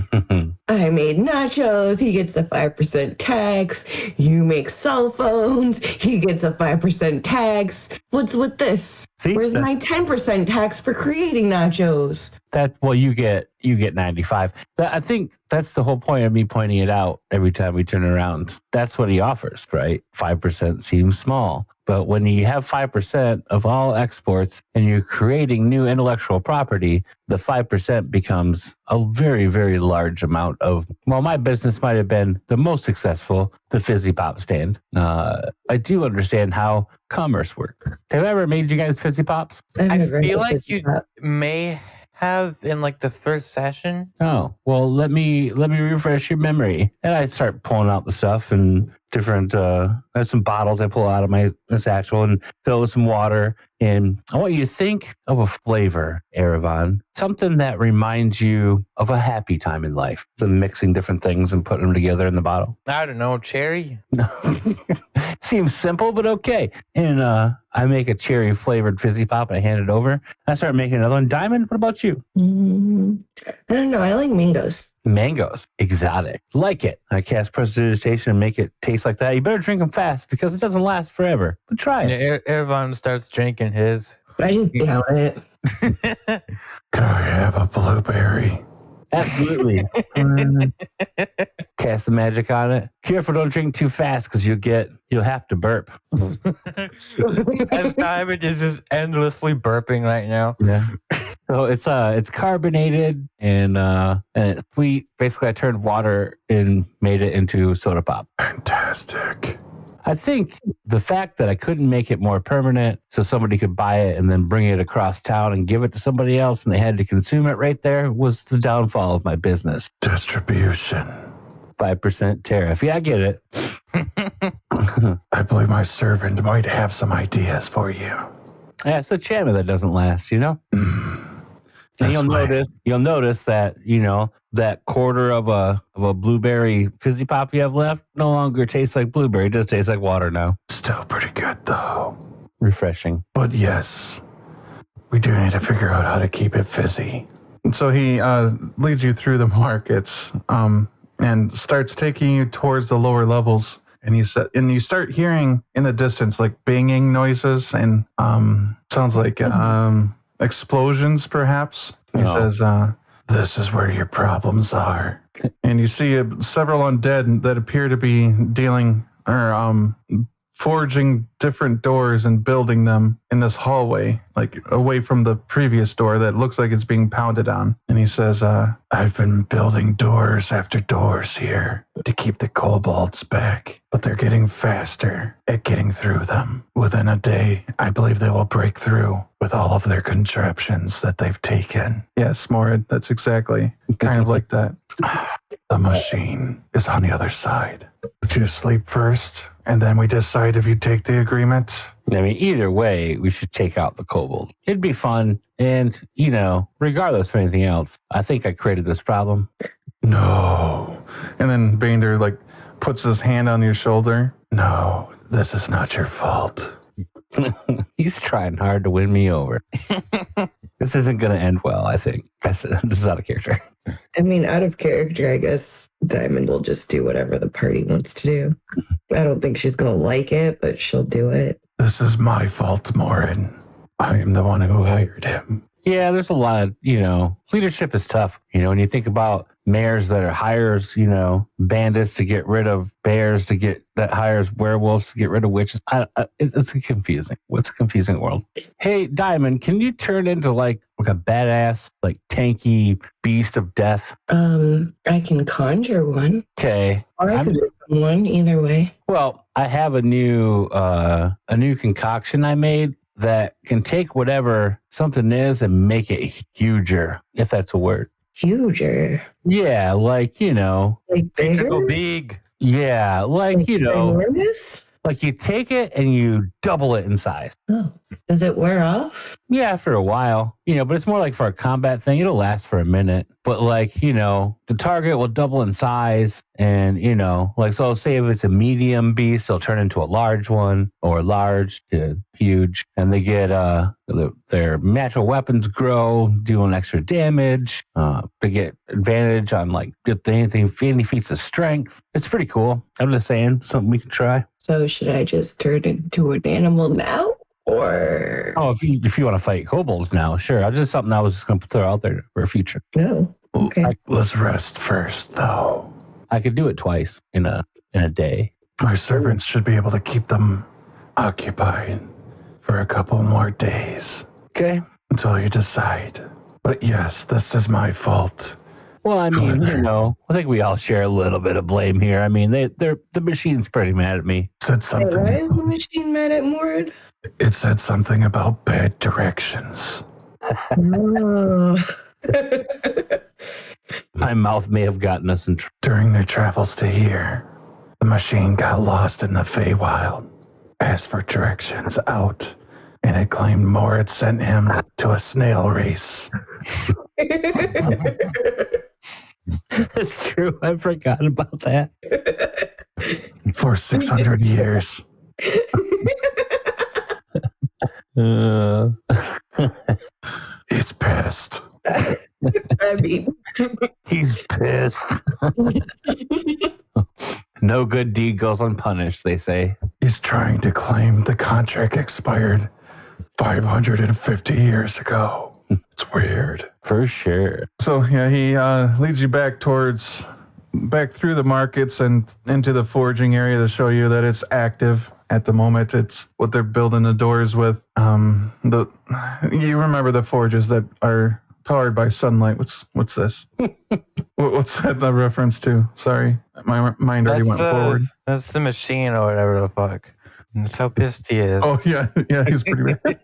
S5: I made nachos. He gets a 5% tax. You make cell phones. He gets a 5% tax. What's with this?
S4: See,
S5: where's my 10% tax for creating nachos?
S4: You get 95. I think that's the whole point of me pointing it out every time we turn around. That's what he offers, right? 5% seems small. But when you have 5% of all exports and you're creating new intellectual property, the 5% becomes a very, very large amount of, my business might have been the most successful, the Fizzy Pop stand. I do understand how commerce works. Have I ever made you guys Fizzy Pops?
S3: I feel like you may have in the first session.
S4: Oh, well, let me refresh your memory. And I start pulling out the stuff and different, I have some bottles I pull out of my satchel and fill with some water. And I want you to think of a flavor, Erevan, something that reminds you of a happy time in life. So mixing different things and putting them together in the bottle.
S3: I don't know, cherry?
S4: Seems simple, but okay. And I make a cherry flavored Fizzy Pop and I hand it over. I start making another one. Diamond, what about you?
S5: I don't know. I like mangoes.
S4: Mangoes, exotic. Like it. I cast prestidigitation and make it taste like that. You better drink them fast because it doesn't last forever. But try it.
S3: Yeah, Erevan starts drinking his.
S5: I just down it.
S2: Could I have a blueberry?
S4: Absolutely. Cast the magic on it. Careful, don't drink too fast because you'll have to burp.
S3: As Diamond is just endlessly burping right now.
S4: Yeah. So it's carbonated and it's sweet. Basically, I turned water and made it into soda pop.
S2: Fantastic.
S4: I think the fact that I couldn't make it more permanent so somebody could buy it and then bring it across town and give it to somebody else and they had to consume it right there was the downfall of my business.
S2: Distribution.
S4: 5% tariff. Yeah, I get it.
S2: I believe my servant might have some ideas for you.
S4: Yeah, it's a enchantment that doesn't last, And you'll notice that, that quarter of a blueberry Fizzy Pop you have left no longer tastes like blueberry. It just tastes like water now.
S2: Still pretty good, though.
S4: Refreshing.
S2: But yes, we do need to figure out how to keep it fizzy. And so he leads you through the markets and starts taking you towards the lower levels. And you start hearing in the distance banging noises and sounds like explosions, perhaps. He says, this is where your problems are. And you see several undead that appear to be dealing or forging different doors and building them in this hallway, like away from the previous door that looks like it's being pounded on. And he says, I've been building doors after doors here to keep the kobolds back, but they're getting faster at getting through them. Within a day, I believe they will break through with all of their contraptions that they've taken. Yes, Morid, that's exactly kind of like that. The machine is on the other side. Would you sleep first, and then we decide if you take the agreement?
S4: I mean, either way, we should take out the kobold. It'd be fun. And, you know, regardless of anything else, I think I created this problem.
S2: No. And then Bander, like, puts his hand on your shoulder. No, this is not your fault.
S4: He's trying hard to win me over. This isn't going to end well, I think. This is out of character.
S5: I mean, out of character, I guess Diamond will just do whatever the party wants to do. I don't think she's going to like it, but she'll do it.
S2: This is my fault, Morin. I am the one who hired him.
S4: Yeah, there's a lot of, you know, leadership is tough. You know, when you think about mayors that are hires, you know, bandits to get rid of bears, that hires werewolves to get rid of witches. It's confusing. What's a confusing world? Hey, Diamond, can you turn into like a badass, like tanky beast of death?
S5: I can conjure one.
S4: Okay.
S5: Or I could become one, either way.
S4: Well, I have a new concoction I made that can take whatever something is and make it huger, if that's a word.
S5: Huger?
S4: Yeah, like, you know.
S5: Like bigger?
S3: Big.
S4: Yeah, like, you know.
S5: Enormous?
S4: Like you take it and you double it in size.
S5: Oh, does it wear off?
S4: Yeah, for a while, you know, but it's more like for a combat thing. It'll last for a minute, but like, you know, the target will double in size and, you know, like, so say if it's a medium beast, they'll turn into a large one or large to huge and they get, their natural weapons grow, doing extra damage. They get advantage on like if any feats of strength. It's pretty cool. I'm just saying, something we can try.
S5: So should I just turn into an animal now? Or
S4: if you want to fight kobolds now, sure. It's just something I was just going to throw out there for a future.
S5: no? Okay.
S2: Let's rest first, though.
S4: I could do it twice in a day.
S2: My servants should be able to keep them occupied for a couple more days
S4: Okay.
S2: until you decide. But yes, this is my fault.
S4: Well, I mean,
S2: However-
S4: you know, I think we all share a little bit of blame here. I mean, the machine's pretty mad at me.
S2: Said
S5: Hey, why
S2: something.
S5: is the machine mad at Mord?
S2: It said something about bad directions.
S5: Oh.
S4: My mouth may have gotten us in trouble.
S2: During their travels to here, the machine got lost in the Feywild, asked for directions out, and it claimed Moritz sent him to a snail race.
S4: That's true. I forgot about that.
S2: For 600 years. He's pissed.
S5: I mean,
S4: He's pissed. No good deed goes unpunished, they say.
S2: He's trying to claim the contract expired 550 years ago. It's weird.
S4: For sure.
S2: So, yeah, he leads you back through the markets and into the forging area to show you that it's active at the moment. It's what they're building the doors with. You remember the forges that are powered by sunlight. What's this? What's that the reference to? Sorry, my mind already went forward.
S3: That's the machine or whatever the fuck. That's how pissed he is.
S2: Oh yeah, he's pretty bad.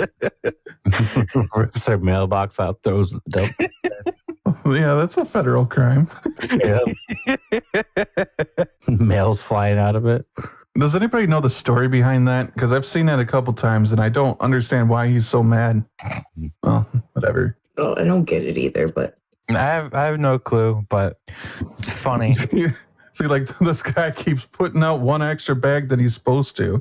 S4: Rips their mailbox out, throws the dope.
S2: Yeah, that's a federal crime.
S4: Mail's flying out of it.
S2: Does anybody know the story behind that? Because I've seen that a couple times and I don't understand why he's so mad. Well, whatever.
S5: oh, I don't get it either, but
S3: I have no clue, but it's funny.
S2: See, like this guy keeps putting out one extra bag than he's supposed to.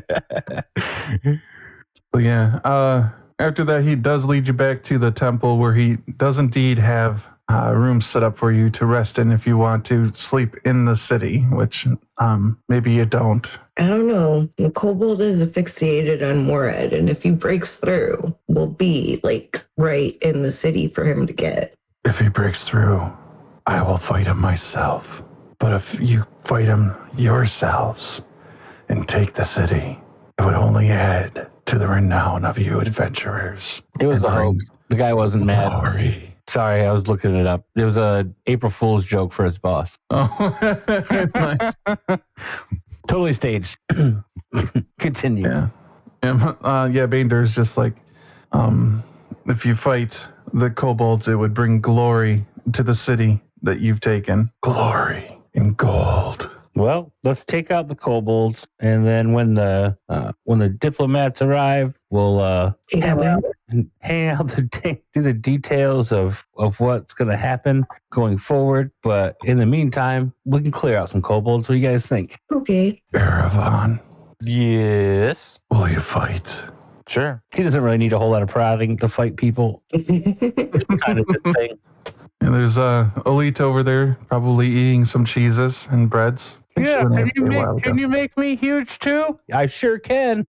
S2: But yeah, after that, he does lead you back to the temple where he does indeed have rooms set up for you to rest in if you want to sleep in the city, which maybe you don't.
S5: I don't know. The kobold is asphyxiated on Morad, and if he breaks through, we'll be like right in the city for him to get.
S2: If he breaks through, I will fight him myself. But if you fight him yourselves, and take the city. It would only add to the renown of you adventurers.
S4: It was a hoax. The guy wasn't mad.
S2: Glory.
S4: Sorry, I was looking it up. It was a April Fool's joke for his boss.
S2: Oh, nice.
S4: Totally staged. Continue.
S2: Yeah. Bainder's just like, if you fight the kobolds, it would bring glory to the city that you've taken. Glory and gold.
S4: Well, let's take out the kobolds, and then when the diplomats arrive, we'll hang out do the details of what's going to happen going forward. But in the meantime, we can clear out some kobolds. What do you guys think?
S5: Okay.
S2: Erevan,
S3: Yes.
S2: will you fight?
S3: Sure.
S4: He doesn't really need a whole lot of prodding to fight people. It's kind of the thing.
S2: And there's Elite over there, probably eating some cheeses and breads.
S4: Yeah,
S2: She's been there for a while,
S4: can you make me huge too? I sure can.